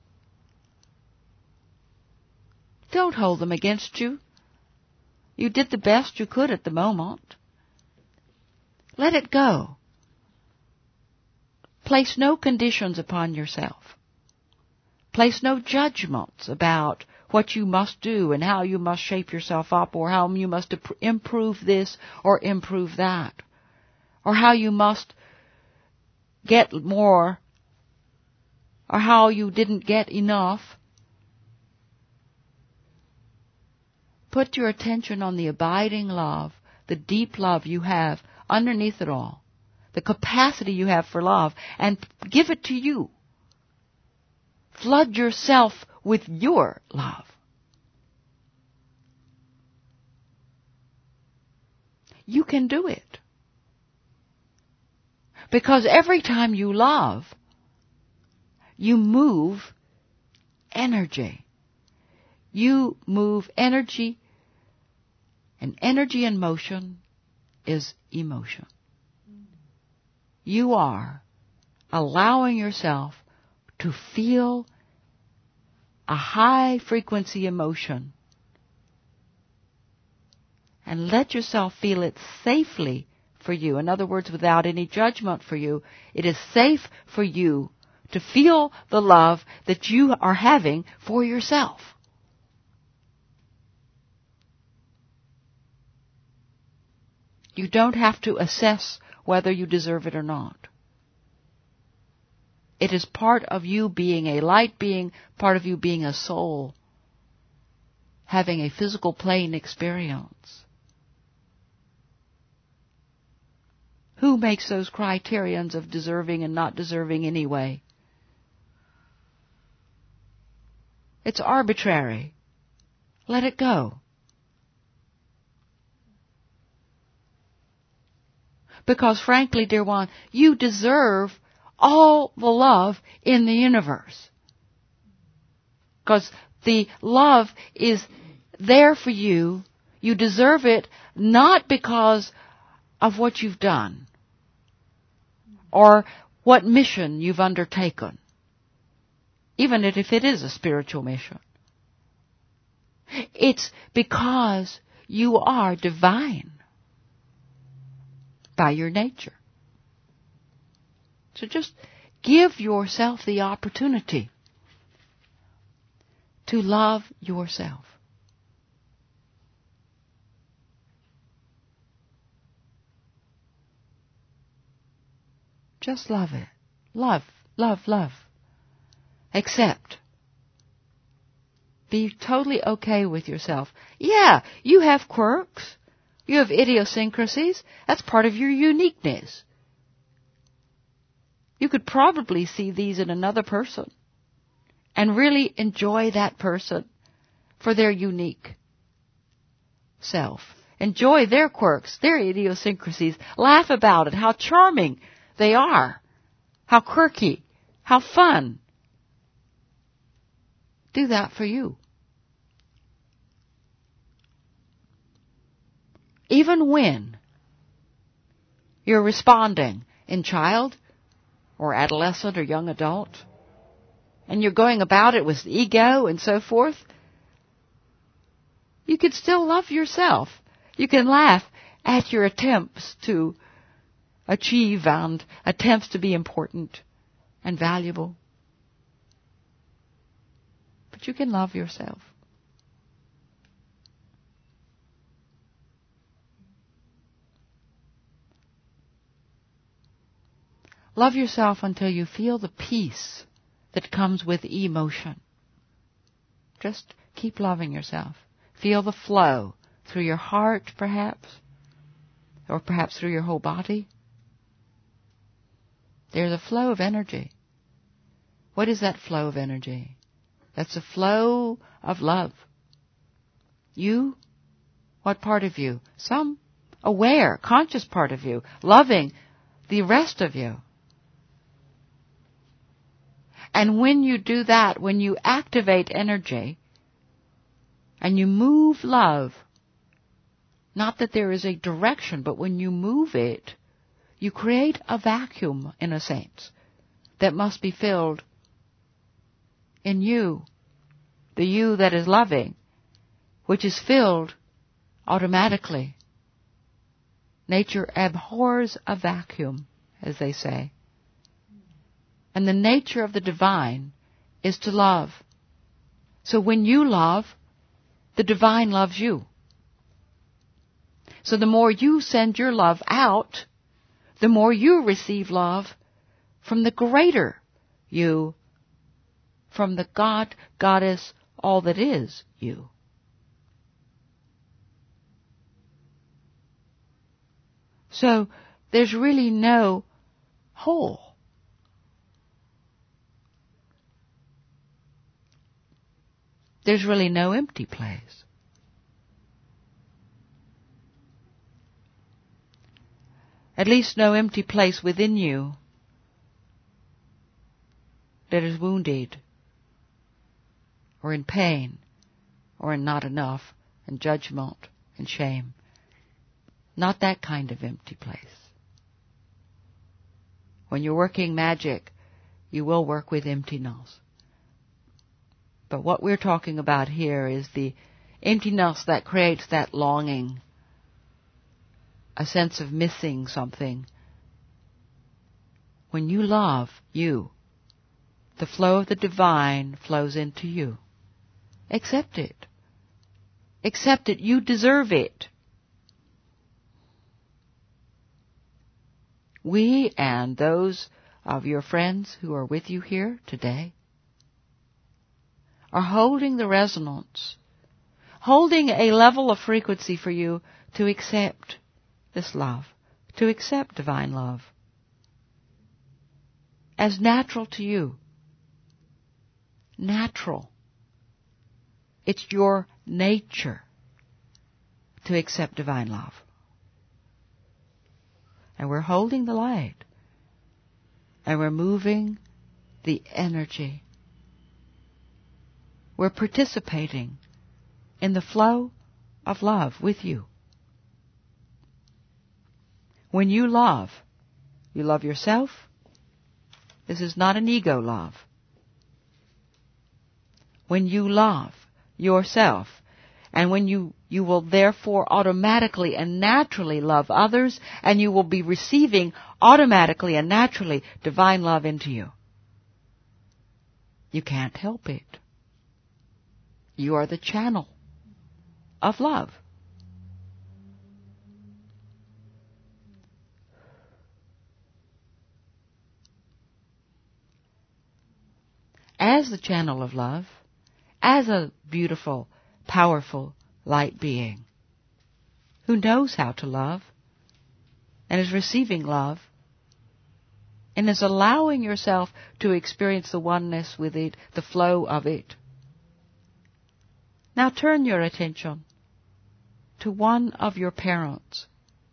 Don't hold them against you. You did the best you could at the moment. Let it go. Place no conditions upon yourself. Place no judgments about what you must do and how you must shape yourself up, or how you must improve this or improve that, or how you must get more, or how you didn't get enough. Put your attention on the abiding love, the deep love you have underneath it all, the capacity you have for love, and give it to you. Flood yourself with your love. You can do it. Because every time you love, you move energy. You move energy, and energy in motion is emotion. You are allowing yourself to feel a high frequency emotion, and let yourself feel it safely for you. In other words, without any judgment for you. It is safe for you to feel the love that you are having for yourself. You don't have to assess whether you deserve it or not. It is part of you being a light being, part of you being a soul, having a physical plane experience. Who makes those criterions of deserving and not deserving anyway? It's arbitrary. Let it go. Because frankly, dear one, you deserve all the love in the universe. Because the love is there for you. You deserve it not because of what you've done or what mission you've undertaken, even if it is a spiritual mission. It's because you are divine by your nature. So just give yourself the opportunity to love yourself. Just love it. Love, love, love. Accept. Be totally okay with yourself. Yeah, you have quirks. You have idiosyncrasies. That's part of your uniqueness. You could probably see these in another person and really enjoy that person for their unique self. Enjoy their quirks, their idiosyncrasies. Laugh about it, how charming they are, how quirky, how fun. Do that for you. Even when you're responding in child or adolescent or young adult, and you're going about it with ego and so forth, you can still love yourself. You can laugh at your attempts to achieve and attempts to be important and valuable. But you can love yourself. Love yourself until you feel the peace that comes with emotion. Just keep loving yourself. Feel the flow through your heart, perhaps, or perhaps through your whole body. There's a flow of energy. What is that flow of energy? That's a flow of love. You? What part of you? Some aware, conscious part of you, loving the rest of you. And when you do that, when you activate energy and you move love, not that there is a direction, but when you move it, you create a vacuum, in a sense, that must be filled in you, the you that is loving, which is filled automatically. Nature abhors a vacuum, as they say. And the nature of the divine is to love. So when you love, the divine loves you. So the more you send your love out, the more you receive love from the greater you, from the God, Goddess, all that is you. So there's really no hole. There's really no empty place. At least no empty place within you that is wounded or in pain or in not enough and judgment and shame. Not that kind of empty place. When you're working magic, you will work with emptiness. But what we're talking about here is the emptiness that creates that longing, a sense of missing something. When you love you, The flow of the divine flows into you. Accept it. Accept it. You deserve it. We and those of your friends who are with you here today are holding the resonance, holding a level of frequency for you to accept this love, to accept divine love as natural to you. Natural. It's your nature to accept divine love. And we're holding the light. And we're moving the energy. We're participating in the flow of love with you. When you love, you love yourself. This is not an ego love. When you love yourself, and when you, you will therefore automatically and naturally love others, and you will be receiving automatically and naturally divine love into you. You can't help it. You are the channel of love. As the channel of love, as a beautiful, powerful light being who knows how to love and is receiving love and is allowing yourself to experience the oneness with it, the flow of it. Now turn your attention to one of your parents,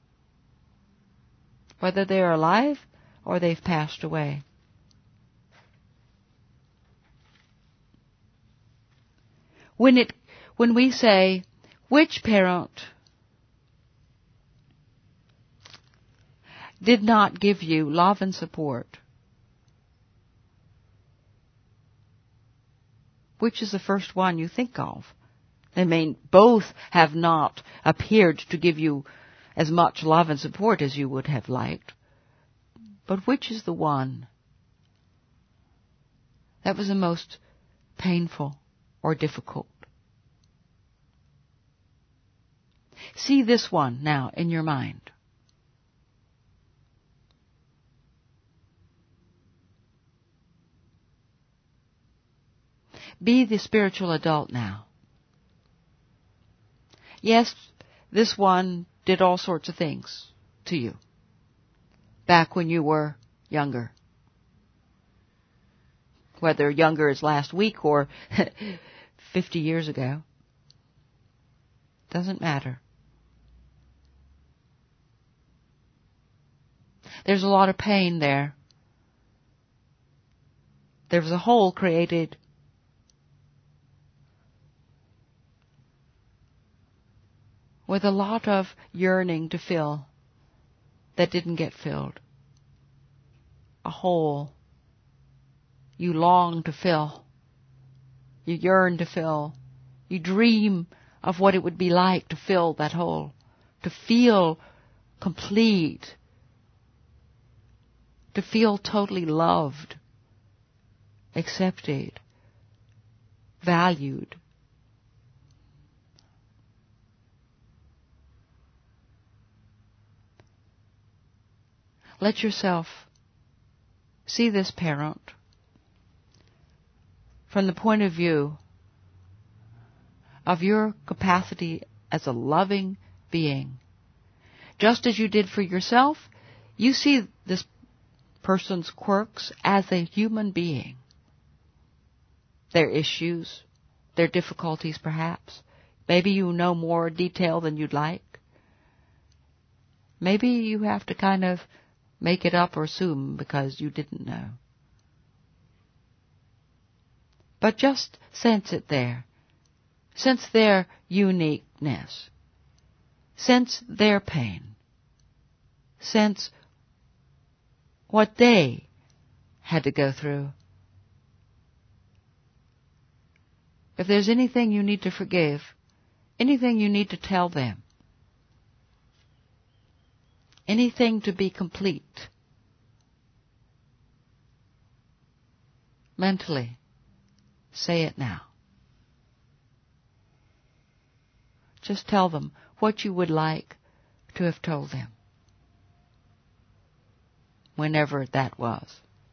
whether they are alive or they've passed away. When it, when we say, which parent did not give you love and support? Which is the first one you think of? I mean, both have not appeared to give you as much love and support as you would have liked. But which is the one that was the most painful or difficult? See this one now in your mind. Be the spiritual adult now. Yes, this one did all sorts of things to you back when you were younger. Whether younger as last week or fifty years ago. Doesn't matter. There's a lot of pain there. There was a hole created with a lot of yearning to fill that didn't get filled. A hole you long to fill. You yearn to fill. You dream of what it would be like to fill that hole. To feel complete. To feel totally loved, accepted, valued. Let yourself see this parent from the point of view of your capacity as a loving being. Just as you did for yourself, you see this person's quirks as a human being. Their issues, their difficulties perhaps. Maybe you know more detail than you'd like. Maybe you have to kind of make it up or assume because you didn't know. But just sense it there. Sense their uniqueness. Sense their pain. Sense what they had to go through. If there's anything you need to forgive, anything you need to tell them, anything to be complete, mentally. Say it now. Just tell them what you would like to have told them, whenever that was.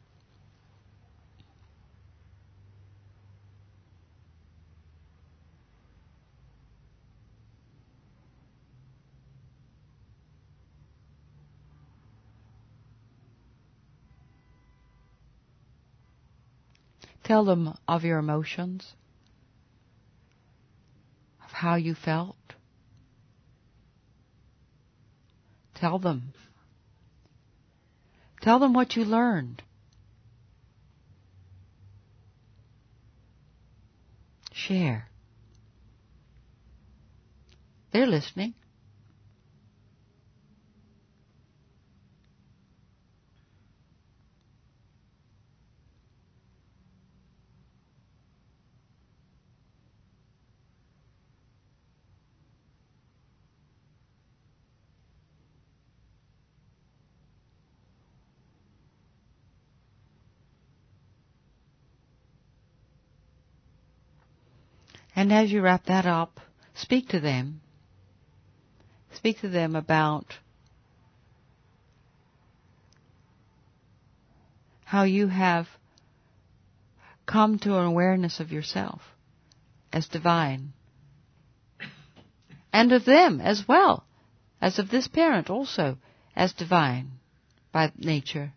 Tell them of your emotions, of how you felt. Tell them. Tell them what you learned. Share. They're listening. And as you wrap that up, speak to them. Speak to them about how you have come to an awareness of yourself as divine, and of them as well, as of this parent also as divine by nature.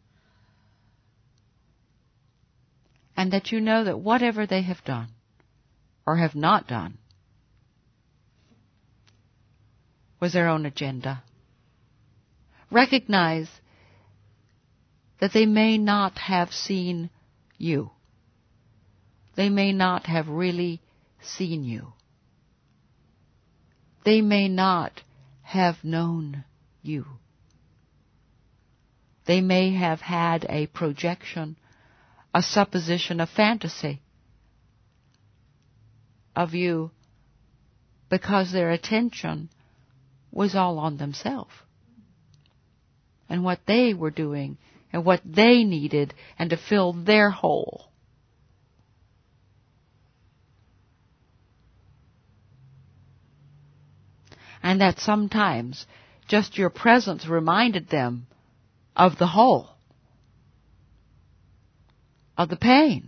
And that you know that whatever they have done or have not done was their own agenda. Recognize that they may not have seen you. They may not have really seen you. They may not have known you. They may have had a projection, a supposition, a fantasy of you because their attention was all on themselves and what they were doing and what they needed and to fill their hole. And that sometimes just your presence reminded them of the hole, of the pain.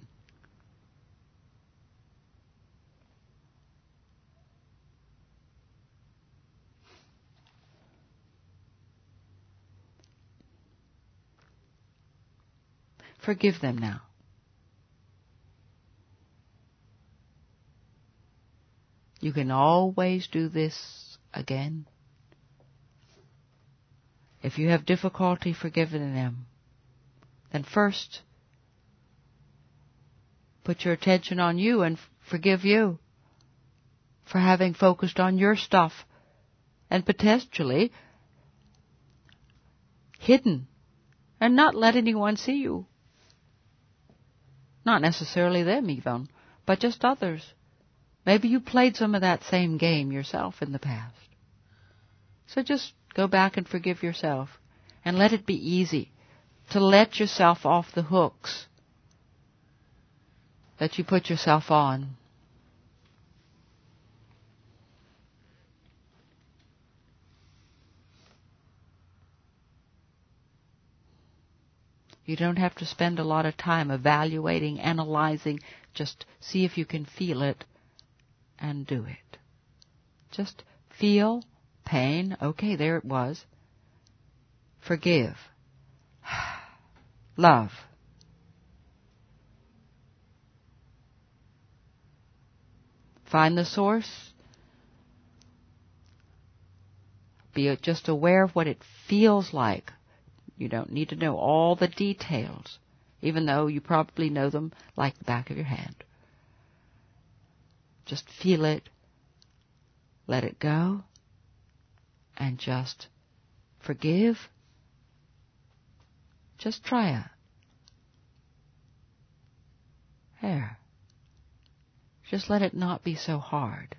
Forgive them now. You can always do this again. If you have difficulty forgiving them, then first put your attention on you and forgive you for having focused on your stuff and potentially hidden and not let anyone see you. Not necessarily them even, but just others. Maybe you played some of that same game yourself in the past. So just go back and forgive yourself and let it be easy to let yourself off the hooks that you put yourself on. You don't have to spend a lot of time evaluating, analyzing. Just see if you can feel it and do it. Just feel pain. Okay, there it was. Forgive. Love. Find the source. Be just aware of what it feels like. You don't need to know all the details, even though you probably know them like the back of your hand. Just feel it, let it go, and just forgive. Just try it. There. Just let it not be so hard.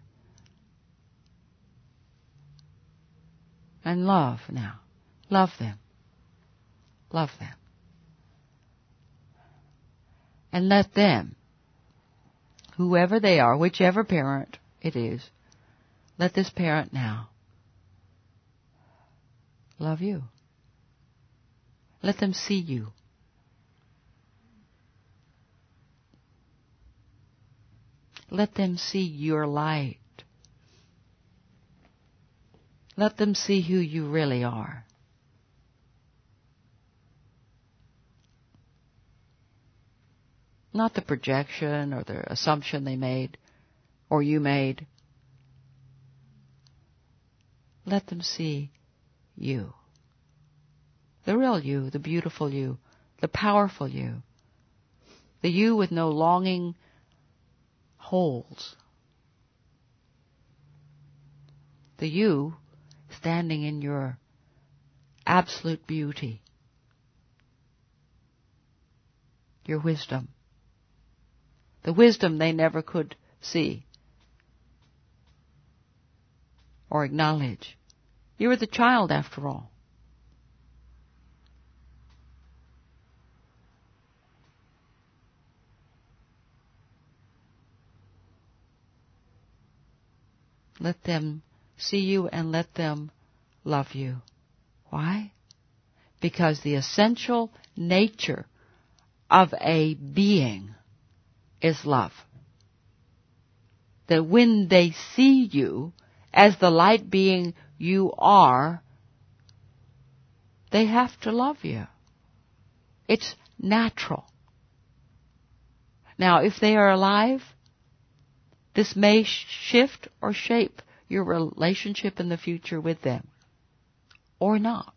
And love now. Love them. Love them. And let them, whoever they are, whichever parent it is, let this parent now love you. Let them see you. Let them see your light. Let them see who you really are. Not the projection or the assumption they made or you made. Let them see you. The real you, the beautiful you, the powerful you. The you with no longing holes. The you standing in your absolute beauty. Your wisdom. The wisdom they never could see or acknowledge. You were the child after all. Let them see you and let them love you. Why? Because the essential nature of a being is love. That when they see you as the light being you are, they have to love you. It's natural. Now, if they are alive, this may shift or shape your relationship in the future with them. Or not.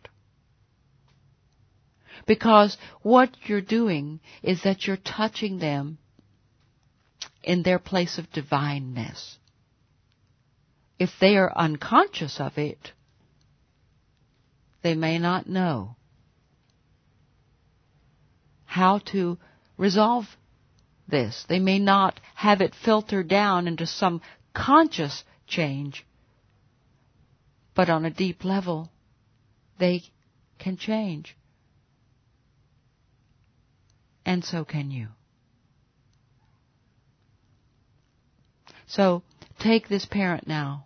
Because what you're doing is that you're touching them in their place of divineness. If they are unconscious of it, they may not know how to resolve this. They may not have it filter down into some conscious change, but on a deep level, they can change. And so can you. So, take this parent now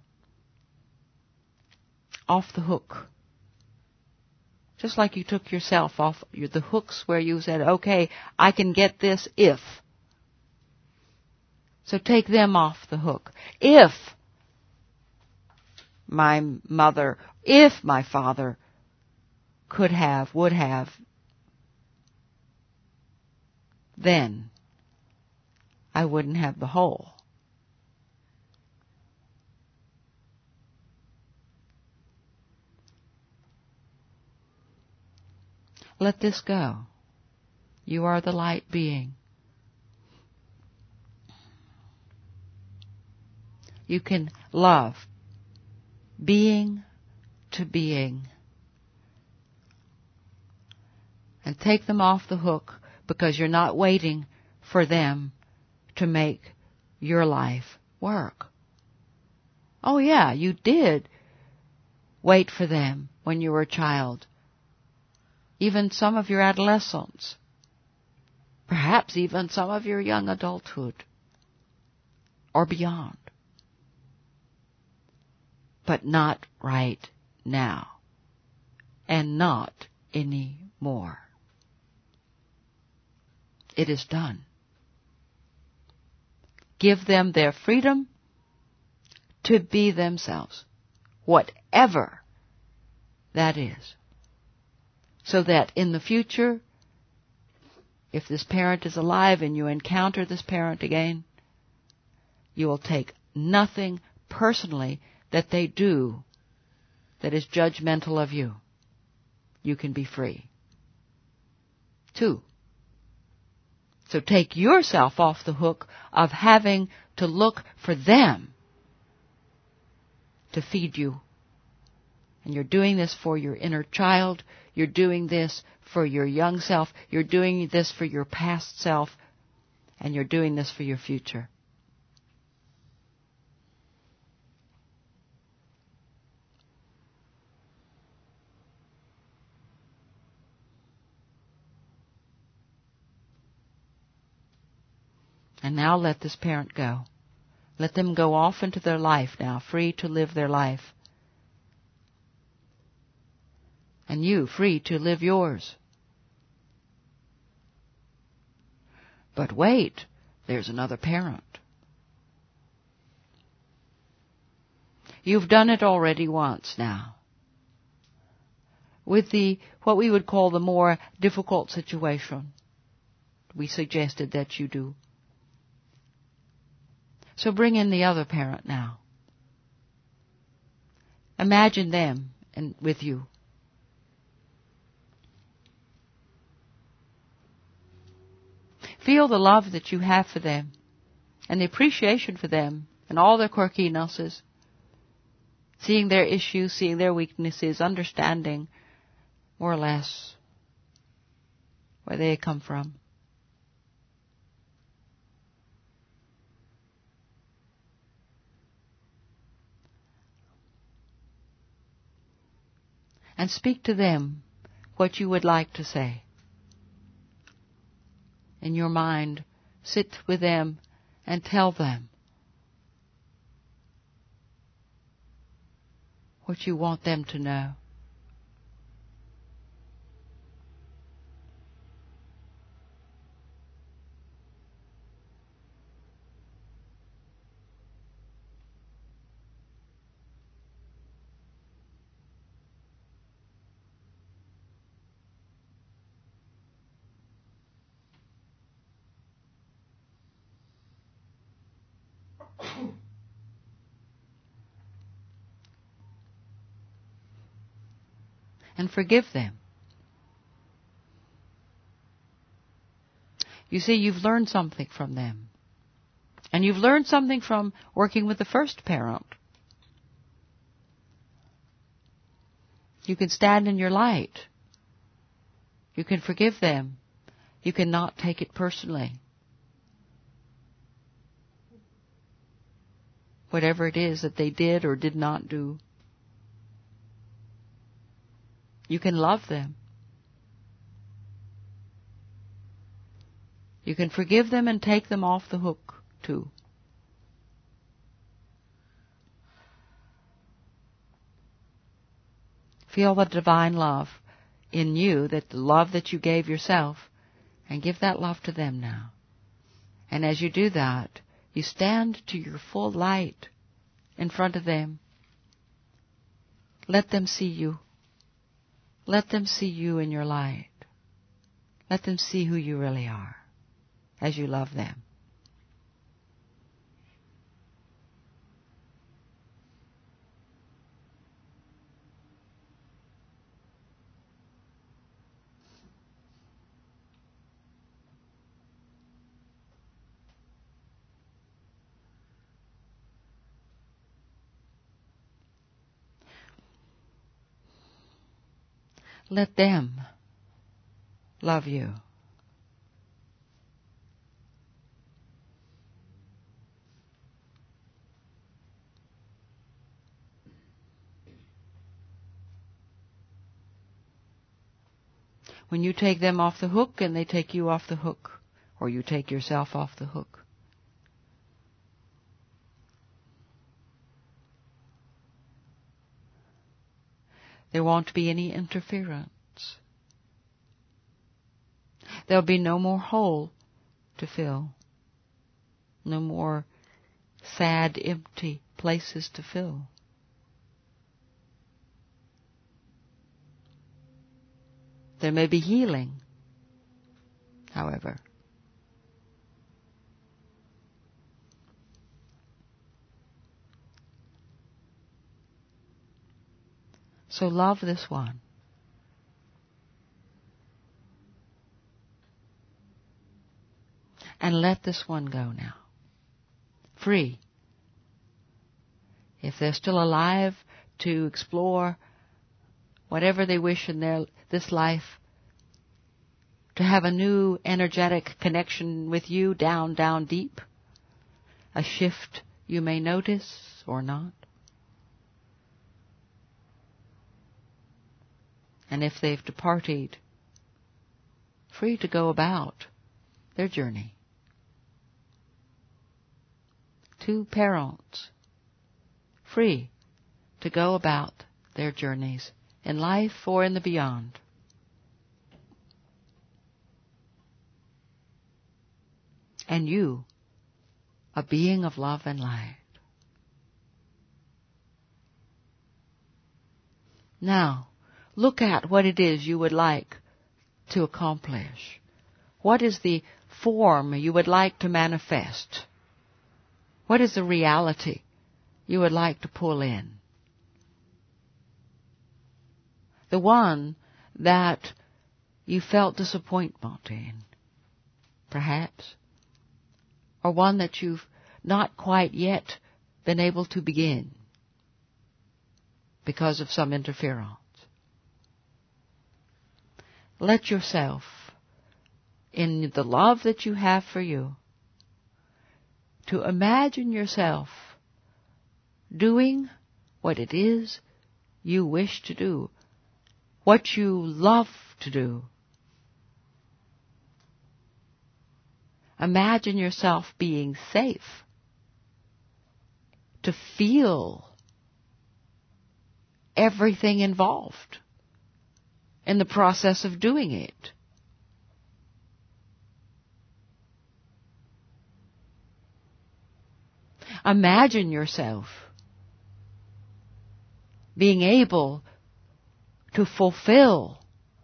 off the hook. Just like you took yourself off the hooks where you said, okay, I can get this if. So take them off the hook. If my mother, if my father could have, would have, then I wouldn't have the hole. Let this go. You are the light being. You can love being to being. And take them off the hook because you're not waiting for them to make your life work. Oh yeah, you did wait for them when you were a child. Even some of your adolescence. Perhaps even some of your young adulthood. Or beyond. But not right now. And not anymore. It is done. Give them their freedom to be themselves. Whatever that is. So that in the future, if this parent is alive and you encounter this parent again, you will take nothing personally that they do that is judgmental of you. You can be free. Two. So take yourself off the hook of having to look for them to feed you. And you're doing this for your inner child. You're doing this for your young self. You're doing this for your past self. And you're doing this for your future. And now let this parent go. Let them go off into their life now, free to live their life. And you, free to live yours. But wait, there's another parent. You've done it already once now. With the, what we would call the more difficult situation. We suggested that you do. So bring in the other parent now. Imagine them and with you. Feel the love that you have for them and the appreciation for them and all their quirkinesses. Seeing their issues, seeing their weaknesses, understanding more or less where they come from. And speak to them what you would like to say. In your mind, sit with them and tell them what you want them to know. And forgive them. You see, you've learned something from them. And you've learned something from working with the first parent. You can stand in your light. You can forgive them. You can not take it personally. Whatever it is that they did or did not do. You can love them. You can forgive them and take them off the hook, too. Feel the divine love in you, that the love that you gave yourself, and give that love to them now. And as you do that, you stand to your full light in front of them. Let them see you. Let them see you in your light. Let them see who you really are as you love them. Let them love you. When you take them off the hook and they take you off the hook, or you take yourself off the hook, there won't be any interference. There'll be no more hole to fill. No more sad, empty places to fill. There may be healing, however. So love this one. And let this one go now. Free. If they're still alive, to explore whatever they wish in their this life, to have a new energetic connection with you down, down deep. A shift you may notice or not. And if they've departed, free to go about their journey. two parents, free to go about their journeys in life or in the beyond. And you, a being of love and light. Now, look at what it is you would like to accomplish. What is the form you would like to manifest? What is the reality you would like to pull in? The one that you felt disappointment in, perhaps, or one that you've not quite yet been able to begin because of some interference. Let yourself, in the love that you have for you, to imagine yourself doing what it is you wish to do, what you love to do. Imagine yourself being safe, to feel everything involved in the process of doing it. Imagine yourself being able to fulfill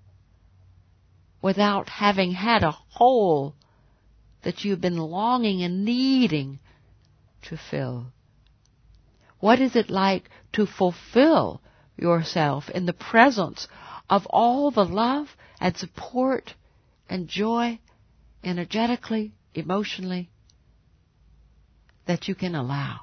without having had a hole that you've been longing and needing to fill. What is it like to fulfill yourself in the presence of all the love and support and joy, energetically, emotionally, that you can allow?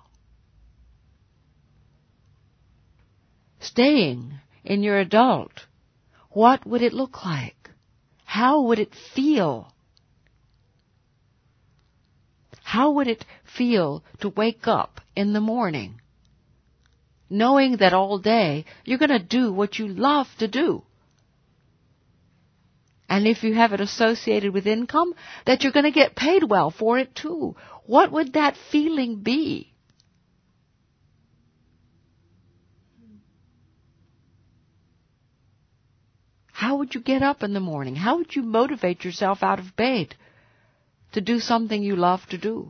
Staying in your adult, what would it look like? How would it feel? How would it feel to wake up in the morning knowing that all day you're going to do what you love to do? And if you have it associated with income, that you're going to get paid well for it too. What would that feeling be? How would you get up in the morning? How would you motivate yourself out of bed to do something you love to do?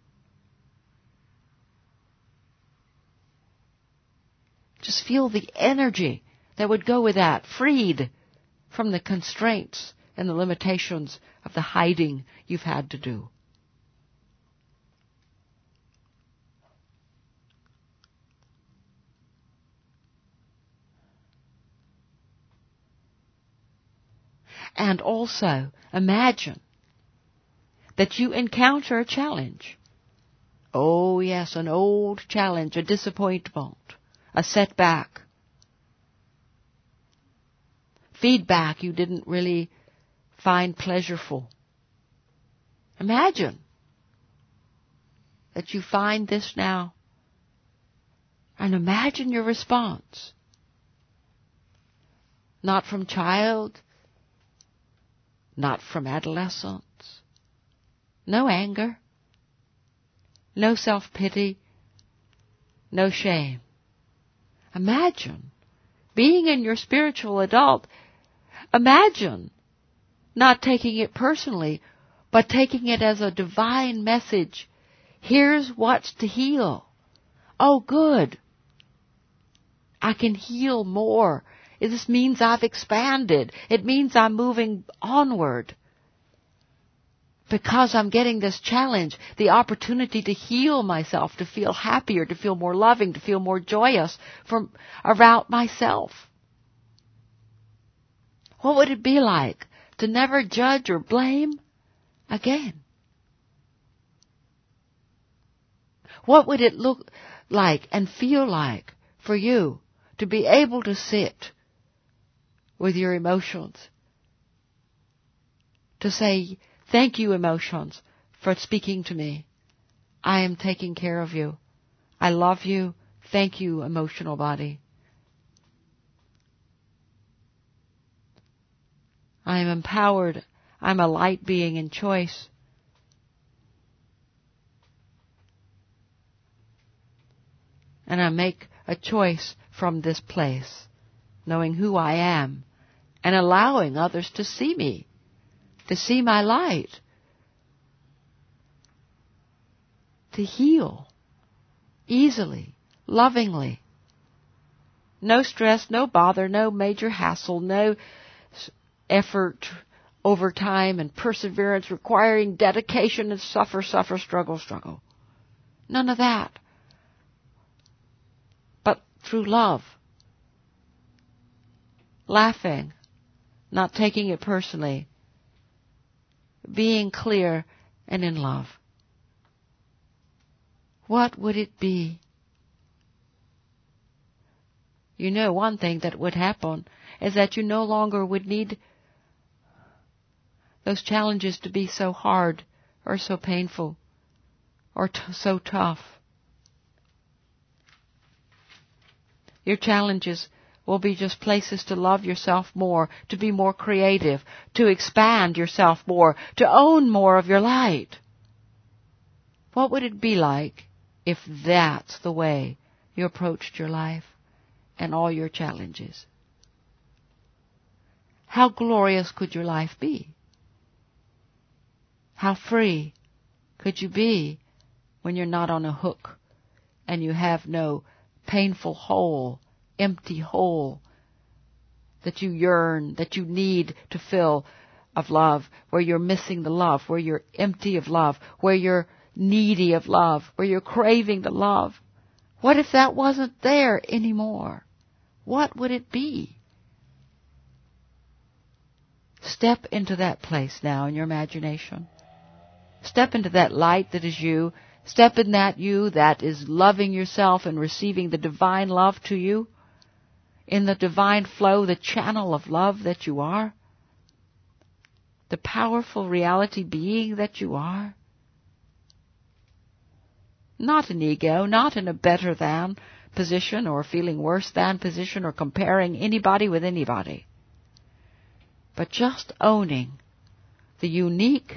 Just feel the energy that would go with that, freed from the constraints and the limitations of the hiding you've had to do. And also imagine that you encounter a challenge. Oh yes, an old challenge, a disappointment, a setback, feedback you didn't really find pleasurable. Imagine that you find this now, and imagine your response. Not from child, not from adolescence. No anger, no self-pity, no shame. Imagine being in your spiritual adult. Imagine not taking it personally, but taking it as a divine message. Here's what's to heal. Oh, good. I can heal more. This means I've expanded. It means I'm moving onward. Because I'm getting this challenge, the opportunity to heal myself, to feel happier, to feel more loving, to feel more joyous from around myself. What would it be like to never judge or blame again? What would it look like and feel like for you to be able to sit with your emotions? To say, thank you, emotions, for speaking to me. I am taking care of you. I love you. Thank you, emotional body. I am empowered. I'm a light being in choice. And I make a choice from this place, knowing who I am, and allowing others to see me, to see my light, to heal easily, lovingly. No stress, no bother, no major hassle, no effort over time and perseverance requiring dedication and suffer, suffer, struggle, struggle. None of that. But through love. Laughing, not taking it personally, being clear and in love. What would it be? You know, one thing that would happen is that you no longer would need those challenges to be so hard or so painful or t- so tough. Your challenges will be just places to love yourself more, to be more creative, to expand yourself more, to own more of your light. What would it be like if that's the way you approached your life and all your challenges? How glorious could your life be? How free could you be when you're not on a hook and you have no painful hole, empty hole that you yearn, that you need to fill of love, where you're missing the love, where you're empty of love, where you're needy of love, where you're craving the love? What if that wasn't there anymore? What would it be? Step into that place now in your imagination. Step into that light that is you. Step in that you that is loving yourself and receiving the divine love to you. In the divine flow, the channel of love that you are. The powerful reality being that you are. Not an ego, not in a better than position or feeling worse than position or comparing anybody with anybody. But just owning the unique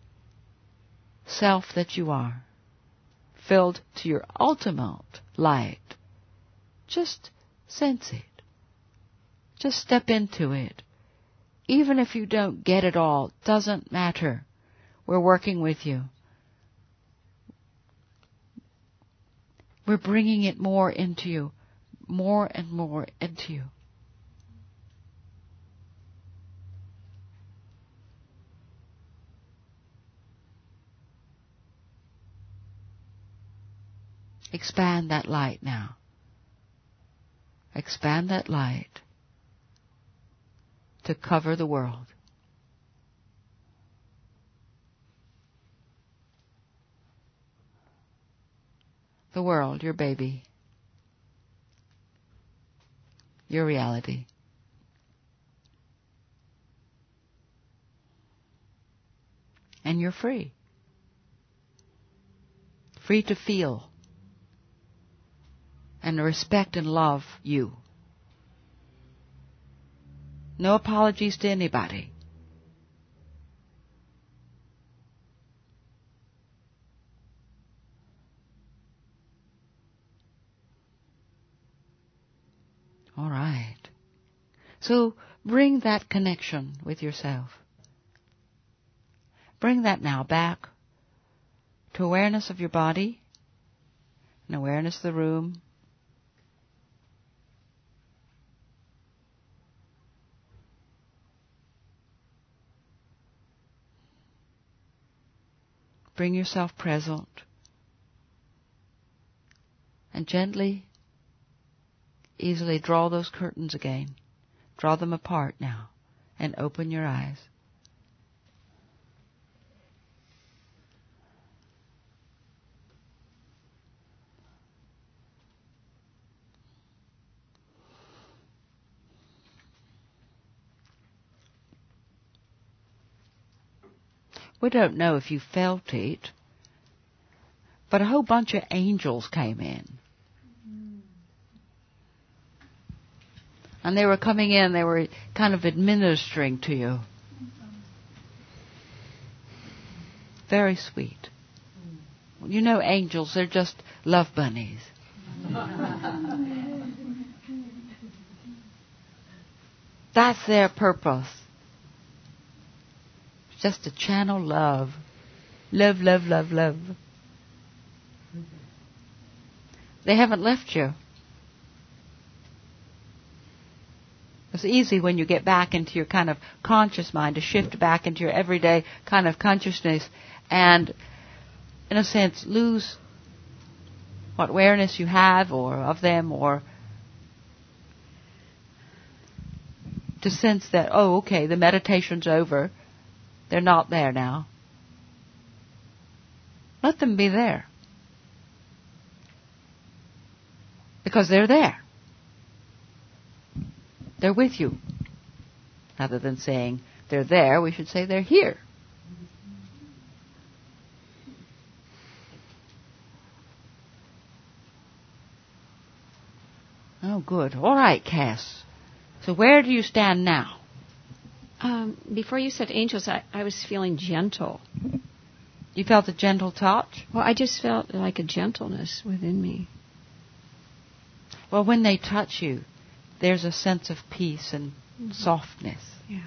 self that you are, filled to your ultimate light. Just sense it. Just step into it. Even if you don't get it all, doesn't matter. We're working with you. We're bringing it more into you, more and more into you. Expand that light now. Expand that light to cover the world. The world, your baby. Your reality. And you're free. Free to feel and respect and love you. No apologies to anybody. All right. So bring that connection with yourself. Bring that now back to awareness of your body and awareness of the room. Bring yourself present and gently, easily draw those curtains again. Draw them apart now and open your eyes. We don't know if you felt it, but a whole bunch of angels came in. And they were coming in, they were kind of administering to you. Very sweet. You know angels, they're just love bunnies. That's their purpose. Just to channel love. Love, love, love, love. They haven't left you. It's easy when you get back into your kind of conscious mind to shift back into your everyday kind of consciousness and, in a sense, lose what awareness you have or of them, or to sense that, oh, okay, the meditation's over. They're not there now. Let them be there. Because they're there. They're with you. Rather than saying they're there, we should say they're here. Oh, good. All right, Cass. So where do you stand now? Um, before you said angels, I, I was feeling gentle. You felt a gentle touch? Well, I just felt like a gentleness within me. Well, when they touch you, there's a sense of peace and mm-hmm. softness. Yeah.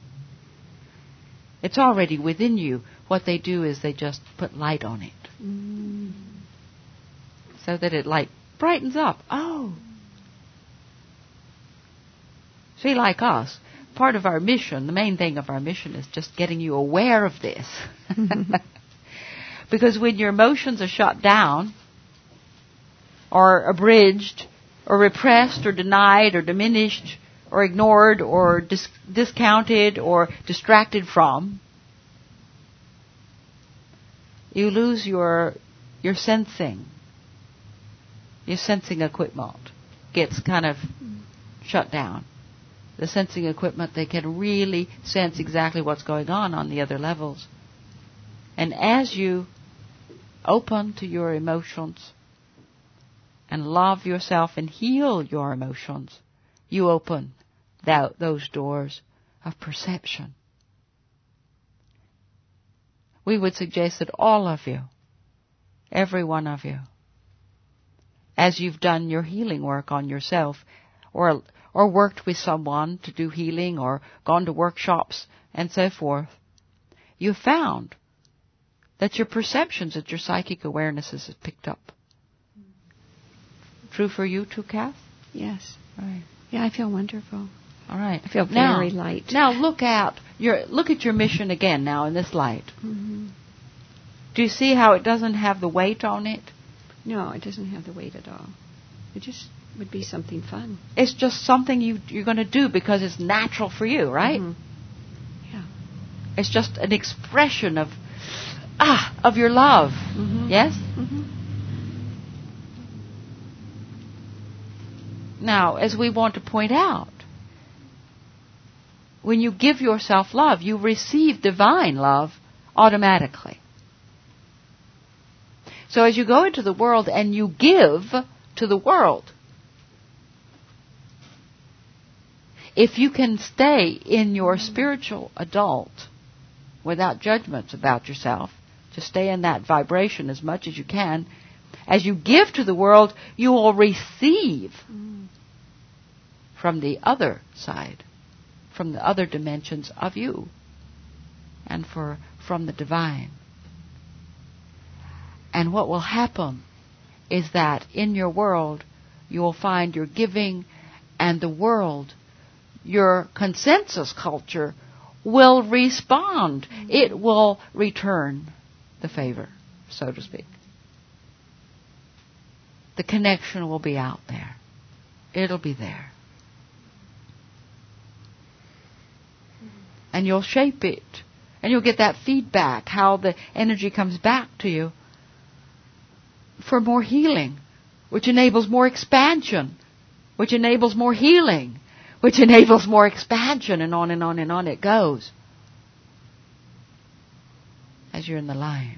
It's already within you. What they do is they just put light on it. Mm. So that it like brightens up. Oh. See, like us, part of our mission, the main thing of our mission is just getting you aware of this. Because when your emotions are shut down, or abridged, or repressed, or denied, or diminished, or ignored, or dis- discounted, or distracted from, you lose your your sensing. Your sensing equipment gets kind of shut down. The sensing equipment, they can really sense exactly what's going on on the other levels. And as you open to your emotions and love yourself and heal your emotions, you open that, those doors of perception. We would suggest that all of you, every one of you, as you've done your healing work on yourself, or or worked with someone to do healing, or gone to workshops and so forth, you found that your perceptions, that your psychic awarenesses have picked up. True for you too, Kath? Yes. Right. Yeah, I feel wonderful. All right. I feel now, very light. Now look at your look at your mission again now in this light. Mm-hmm. Do you see how it doesn't have the weight on it? No, it doesn't have the weight at all. It just would be something fun. It's just something you, you're going to do because it's natural for you, right? Mm-hmm. Yeah. It's just an expression of ah of your love. Mm-hmm. Yes? Mm-hmm. Now, as we want to point out, when you give yourself love, you receive divine love automatically. So as you go into the world and you give to the world, if you can stay in your spiritual adult without judgments about yourself, just stay in that vibration as much as you can, as you give to the world, you will receive mm. from the other side, from the other dimensions of you, and for from the divine. And what will happen is that in your world, you will find your giving, and the world, your consensus culture, will respond. Mm-hmm. It will return the favor, so to speak. The connection will be out there. It'll be there. And you'll shape it. And you'll get that feedback, how the energy comes back to you for more healing, which enables more expansion, which enables more healing, which enables more expansion, and on and on and on it goes as you're in the line.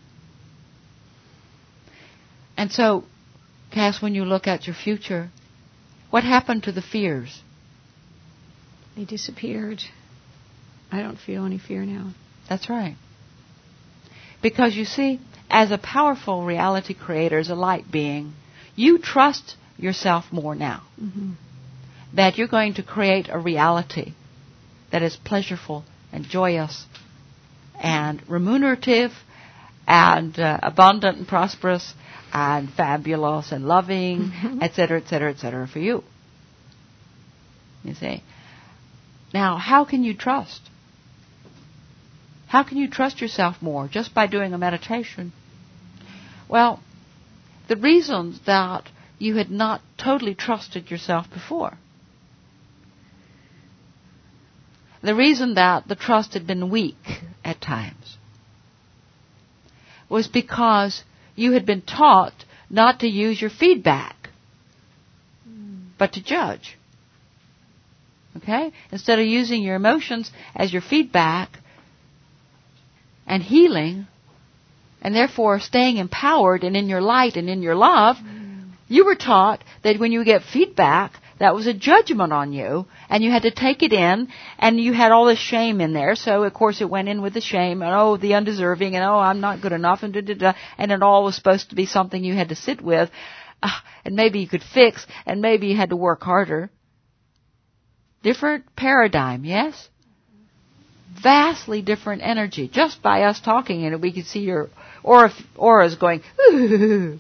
And so, Cass, when you look at your future, what happened to the fears? They disappeared. I don't feel any fear now. That's right. Because you see, as a powerful reality creator, as a light being, you trust yourself more now. Mm-hmm. That you're going to create a reality that is pleasurable and joyous and remunerative and uh, abundant and prosperous and fabulous and loving, mm-hmm. et cetera, et cetera, et cetera, for you. You see? Now, how can you trust? How can you trust yourself more? Just by doing a meditation. Well, the reasons that you had not totally trusted yourself before. The reason that the trust had been weak at times was because you had been taught not to use your feedback, mm. but to judge. Okay? Instead of using your emotions as your feedback and healing, and therefore staying empowered and in your light and in your love, mm. you were taught that when you get feedback, that was a judgment on you, and you had to take it in, and you had all this shame in there. So, of course, it went in with the shame, and oh, the undeserving, and oh, I'm not good enough, and da da da, and it all was supposed to be something you had to sit with, uh, and maybe you could fix, and maybe you had to work harder. Different paradigm, yes? Vastly different energy. Just by us talking in it, we could see your aura, auras going, ooh.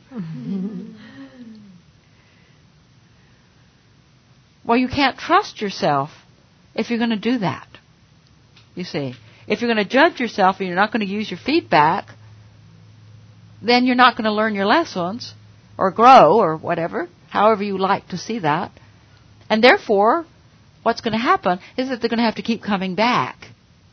Well, you can't trust yourself if you're going to do that. You see, if you're going to judge yourself and you're not going to use your feedback, then you're not going to learn your lessons or grow or whatever, however you like to see that. And therefore, what's going to happen is that they're going to have to keep coming back.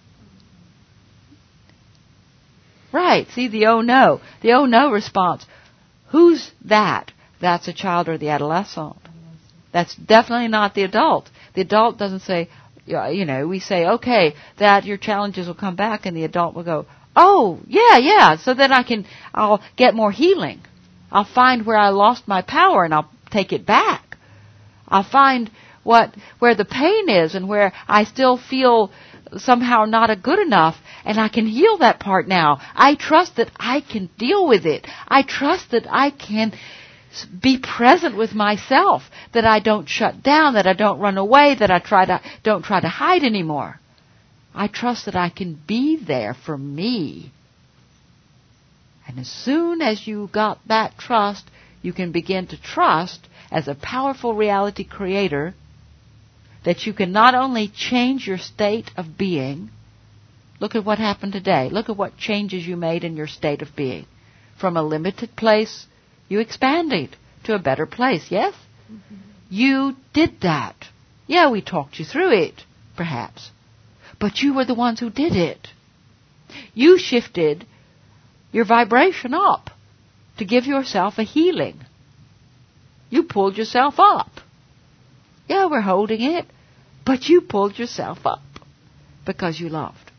Right, see the oh no. The oh no response. Who's that? That's a child or the adolescent. That's definitely not the adult. The adult doesn't say, you know, we say, okay, that your challenges will come back, and the adult will go, oh, yeah, yeah, so then I can, I'll get more healing. I'll find where I lost my power, and I'll take it back. I'll find what, where the pain is, and where I still feel somehow not a good enough, and I can heal that part now. I trust that I can deal with it. I trust that I can be present with myself, that I don't shut down, that I don't run away, that I try to don't try to hide anymore. I trust that I can be there for me. And as soon as you got that trust, you can begin to trust as a powerful reality creator that you can not only change your state of being. Look at what happened today. Look at what changes you made in your state of being. From a limited place, you expanded to a better place, yes? Mm-hmm. You did that. Yeah, we talked you through it, perhaps. But you were the ones who did it. You shifted your vibration up to give yourself a healing. You pulled yourself up. Yeah, we're holding it, but you pulled yourself up because you loved.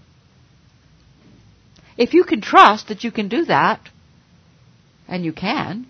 If you can trust that you can do that, and you can,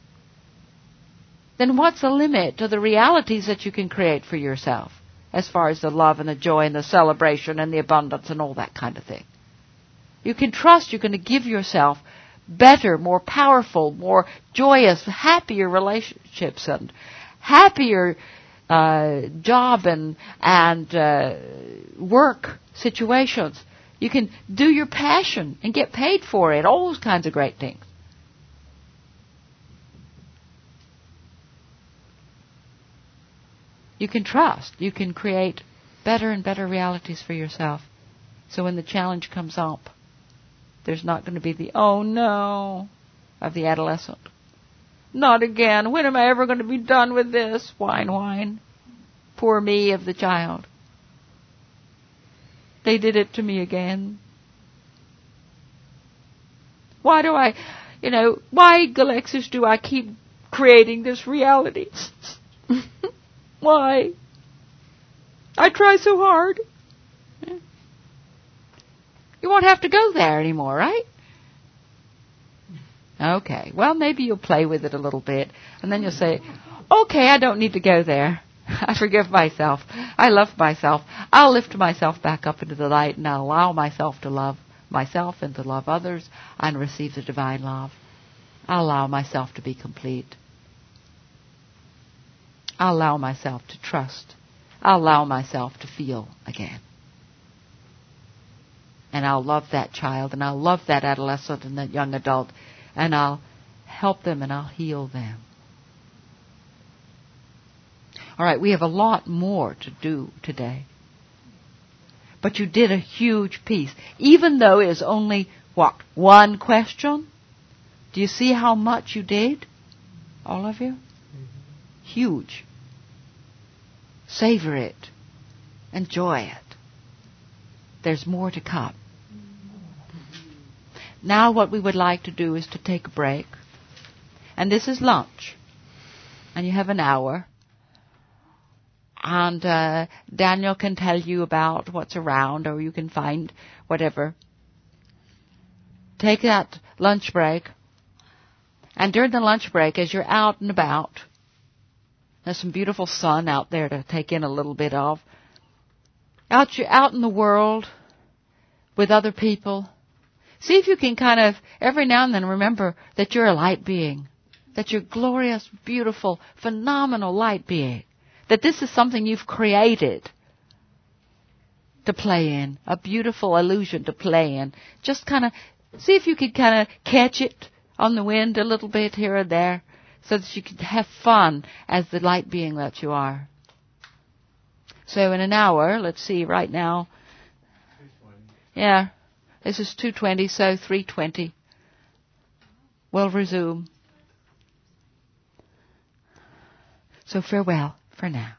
then what's the limit to the realities that you can create for yourself as far as the love and the joy and the celebration and the abundance and all that kind of thing? You can trust you're going to give yourself better, more powerful, more joyous, happier relationships and happier uh, job and, and uh, work situations. You can do your passion and get paid for it, all those kinds of great things. You can trust. You can create better and better realities for yourself. So when the challenge comes up, there's not going to be the, oh no, of the adolescent. Not again. When am I ever going to be done with this? Whine, whine. Poor me of the child. They did it to me again. Why do I, you know, why, Galexis, do I keep creating this reality? Why? I try so hard. You won't have to go there anymore, right? Okay. Well, maybe you'll play with it a little bit, and then you'll say, okay, I don't need to go there. I forgive myself. I love myself. I'll lift myself back up into the light, and I'll allow myself to love myself and to love others and receive the divine love. I'll allow myself to be complete. I'll allow myself to trust. I'll allow myself to feel again. And I'll love that child, and I'll love that adolescent and that young adult, and I'll help them and I'll heal them. All right, we have a lot more to do today. But you did a huge piece. Even though it's only, what, one question? Do you see how much you did? All of you? Mm-hmm. Huge. Savor it. Enjoy it. There's more to come. Now what we would like to do is to take a break. And this is lunch. And you have an hour. And uh, Daniel can tell you about what's around, or you can find whatever. Take that lunch break. And during the lunch break, as you're out and about, there's some beautiful sun out there to take in a little bit of. Out, you're out in the world with other people. See if you can kind of, every now and then, remember that you're a light being. That you're glorious, beautiful, phenomenal light being. That this is something you've created to play in. A beautiful illusion to play in. Just kind of, see if you could kind of catch it on the wind a little bit here and there. So that you could have fun as the light being that you are. So in an hour, let's see, right now. Yeah, this is two twenty, so three twenty. We'll resume. So farewell for now.